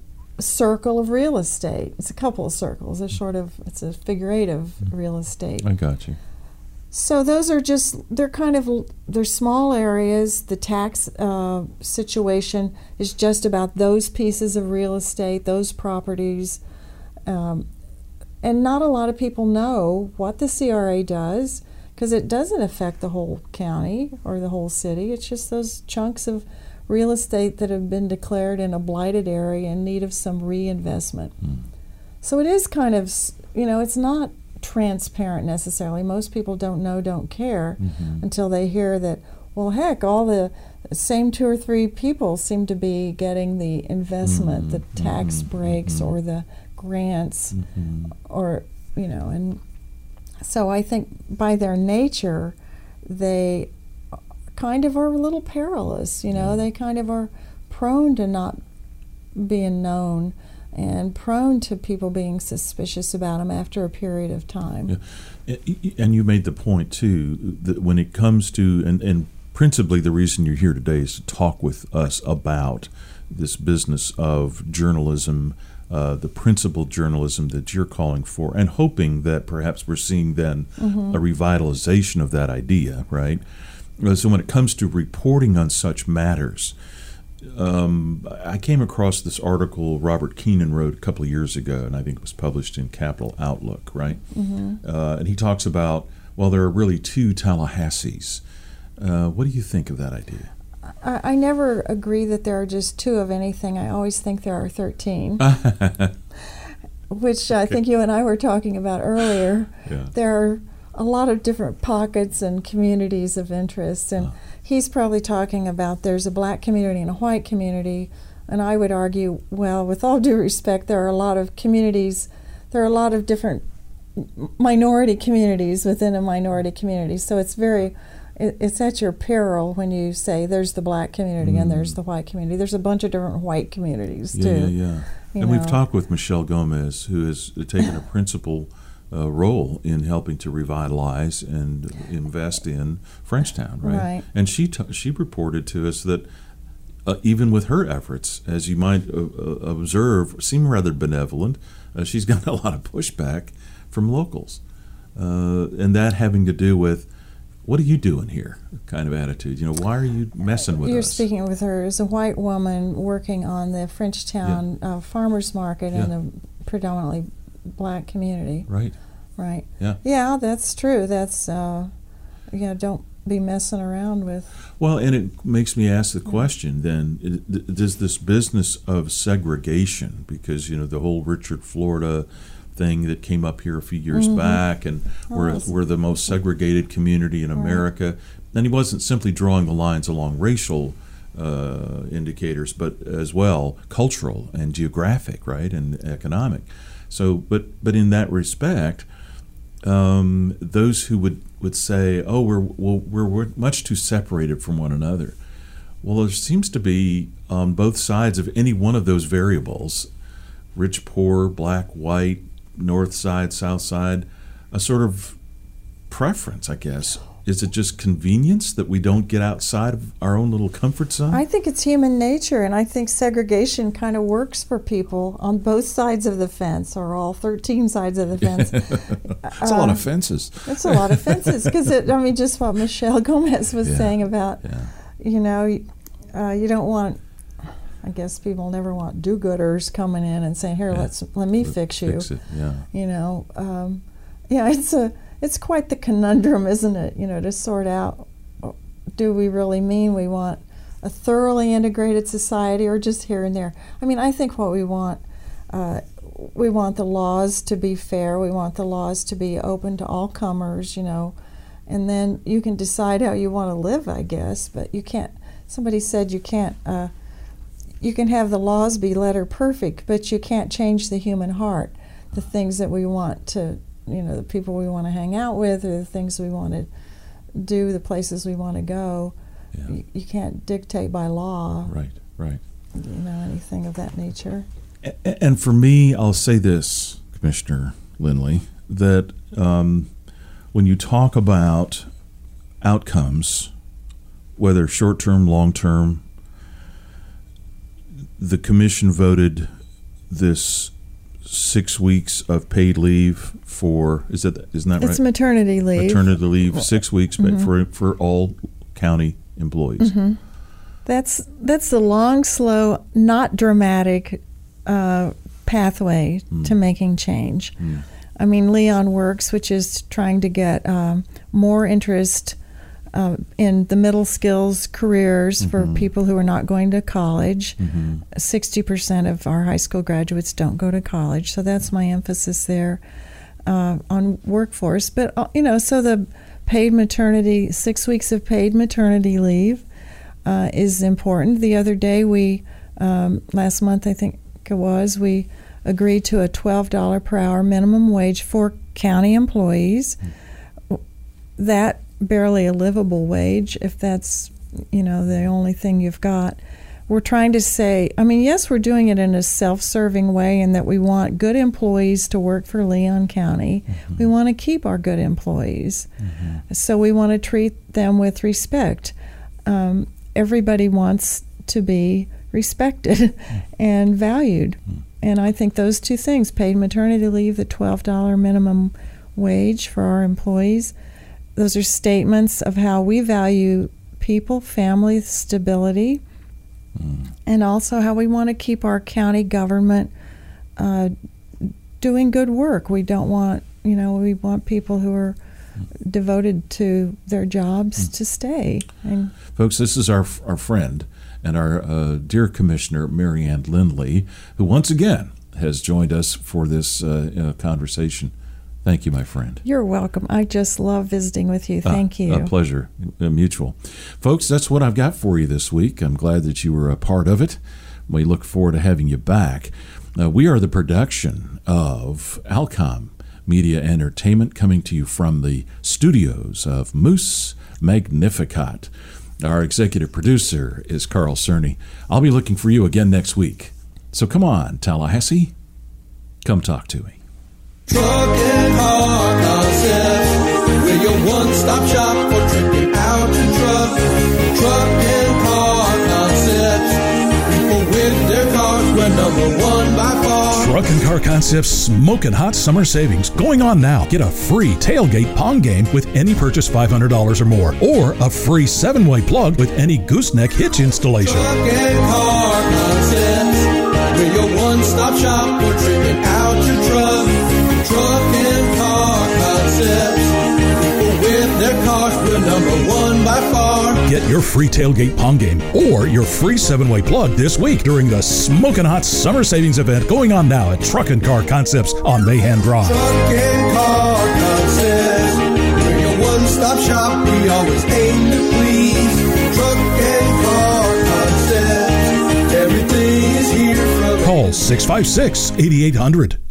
circle of real estate. It's a couple of circles. It's sort of it's a figure eight of mm. real estate. I got you. So those are just, they're kind of, they're small areas. The tax uh, situation is just about those pieces of real estate, those properties. Um, and not a lot of people know what the C R A does because it doesn't affect the whole county or the whole city. It's just those chunks of real estate that have been declared in a blighted area in need of some reinvestment. Mm. So it is kind of, s- you know, it's not transparent necessarily. Most people don't know, don't care Mhm. until they hear that, well, heck, all the same two or three people seem to be getting the investment, Mhm. the tax Mhm. breaks Mhm. or the grants, Mhm. or, you know, and so I think by their nature, they kind of are a little perilous, you know, Yeah. they kind of are prone to not being known and prone to people being suspicious about them after a period of time. Yeah. And you made the point, too, that when it comes to, and, and principally the reason you're here today is to talk with us about this business of journalism, uh, the principled journalism that you're calling for, and hoping that perhaps we're seeing then Mhm. a revitalization of that idea, right? Uh, So when it comes to reporting on such matters, um, I came across this article Robert Keenan wrote a couple of years ago, and I think it was published in Capital Outlook, right? Mhm. Uh, and he talks about, well, there are really two Tallahassees. Uh, what do you think of that idea? I, I never agree that there are just two of anything. I always think there are thirteen, which I think you and I were talking about earlier. Yeah. There are a lot of different pockets and communities of interest, and he's probably talking about there's a black community and a white community, and I would argue, well, with all due respect, there are a lot of communities, there are a lot of different m- minority communities within a minority community, so it's very, it, it's at your peril when you say there's the black community and there's the white community. There's a bunch of different white communities, Yeah, too. yeah, yeah. you And we've know. talked with Michelle Gomez, who has taken a principal uh, role in helping to revitalize and invest in Frenchtown, right? Right. And she t- she reported to us that uh, even with her efforts, as you might uh, uh, observe, seem rather benevolent, uh, she's got a lot of pushback from locals, uh, and that having to do with, what are you doing here kind of attitude. You know, why are you messing with You're us? speaking with her as a white woman working on the Frenchtown uh, farmers market in Yeah. a predominantly black community. Right. Right. Yeah. Yeah, that's true. That's, uh, you know, don't be messing around with. Well, and it makes me ask the question then, i- th- does this business of segregation, because, you know, the whole Richard, Florida thing that came up here a few years Mhm. back, and we're, Oh, we're the most segregated community in Right. America, and he wasn't simply drawing the lines along racial uh, indicators, but as well cultural and geographic, right, and economic. So, but but in that respect, um, those who would, would say, "Oh, we're well, we're we're much too separated from one another." Well, there seems to be on both sides of any one of those variables, rich, poor, black, white, north side, south side, a sort of preference, I guess. Is it just convenience that we don't get outside of our own little comfort zone? I think it's human nature, and I think segregation kind of works for people on both sides of the fence, or all thirteen sides of the fence. It's a lot of fences. It's a lot of fences, because I mean, just what Michelle Gomez was Yeah. saying about, Yeah. you know, uh, you don't want. I guess people never want do-gooders coming in and saying, "Here, Yeah. let's let me Let- fix you." fix it, yeah. You know, um, yeah, it's a it's quite the conundrum, isn't it? You know, to sort out, do we really mean we want a thoroughly integrated society, or just here and there? I mean, I think what we want, uh, we want the laws to be fair. We want the laws to be open to all comers. You know, and then you can decide how you want to live, I guess. But you can't. Somebody said you can't. Uh, you can have the laws be letter perfect, but you can't change the human heart. The things that we want to, you know, the people we want to hang out with, or the things we want to do, the places we want to go. Yeah. You, you can't dictate by law, Right, right. you know, anything of that nature. A- And for me, I'll say this, Commissioner Lindley, that um, when you talk about outcomes, whether short-term, long-term, the commission voted this six weeks of paid leave for, is that, isn't that right? It's maternity leave. Maternity leave, six weeks, but Mhm. for for all county employees. hmm That's that's the long, slow, not dramatic uh, pathway Mm. to making change. Mm. I mean, Leon Works, which is trying to get um, more interest uh, in the middle skills careers Mm-hmm. for people who are not going to college. Mm-hmm. sixty percent of our high school graduates don't go to college, so that's my emphasis there uh, on workforce. But, uh, you know, so the paid maternity, six weeks of paid maternity leave uh, is important. The other day we, um, last month I think it was, we agreed to a twelve dollars per hour minimum wage for county employees. That barely a livable wage if that's, you know, the only thing you've got. We're trying to say, I mean, yes, we're doing it in a self-serving way in that we want good employees to work for Leon County. Mm-hmm. We want to keep our good employees. Mm-hmm. So we want to treat them with respect. Um, everybody wants to be respected mm-hmm. and valued. Mm-hmm. And I think those two things, paid maternity leave, the twelve dollars minimum wage for our employees, those are statements of how we value people, family, stability, mm. and also how we want to keep our county government uh, doing good work. We don't want, you know, we want people who are mm. devoted to their jobs mm. to stay. And folks, this is our our friend and our uh, dear Commissioner, Mary Ann Lindley, who once again has joined us for this uh, uh, conversation. Thank you, my friend. You're welcome. I just love visiting with you. Thank uh, you. A pleasure. Uh, mutual. Folks, that's what I've got for you this week. I'm glad that you were a part of it. We look forward to having you back. Uh, we are the production of Alcom Media Entertainment, coming to you from the studios of Moose Magnificat. Our executive producer is Carl Cerny. I'll be looking for you again next week. So come on, Tallahassee, come talk to me. Truck and Car Concepts, we're your one-stop shop for tripping out your truck. Truck and Car Concepts, people with their cars, we're number one by far. Truck and Car Concepts smoking hot summer savings going on now. Get a free tailgate Pong game with any purchase five hundred dollars or more, or a free seven-way plug with any gooseneck hitch installation. Truck and Car Concepts, we're your one-stop shop for tripping out your truck. Truck and Car Concepts, people with their cars, we're number one by far. Get your free tailgate Pong game or your free seven-way plug this week during the Smokin' Hot Summer Savings event going on now at Truck and Car Concepts on Mayhan Drive. Truck and Car Concepts, we're your one-stop shop, we always aim to please. Truck and Car Concepts, everything is here from... Call six five six, eight eight hundred.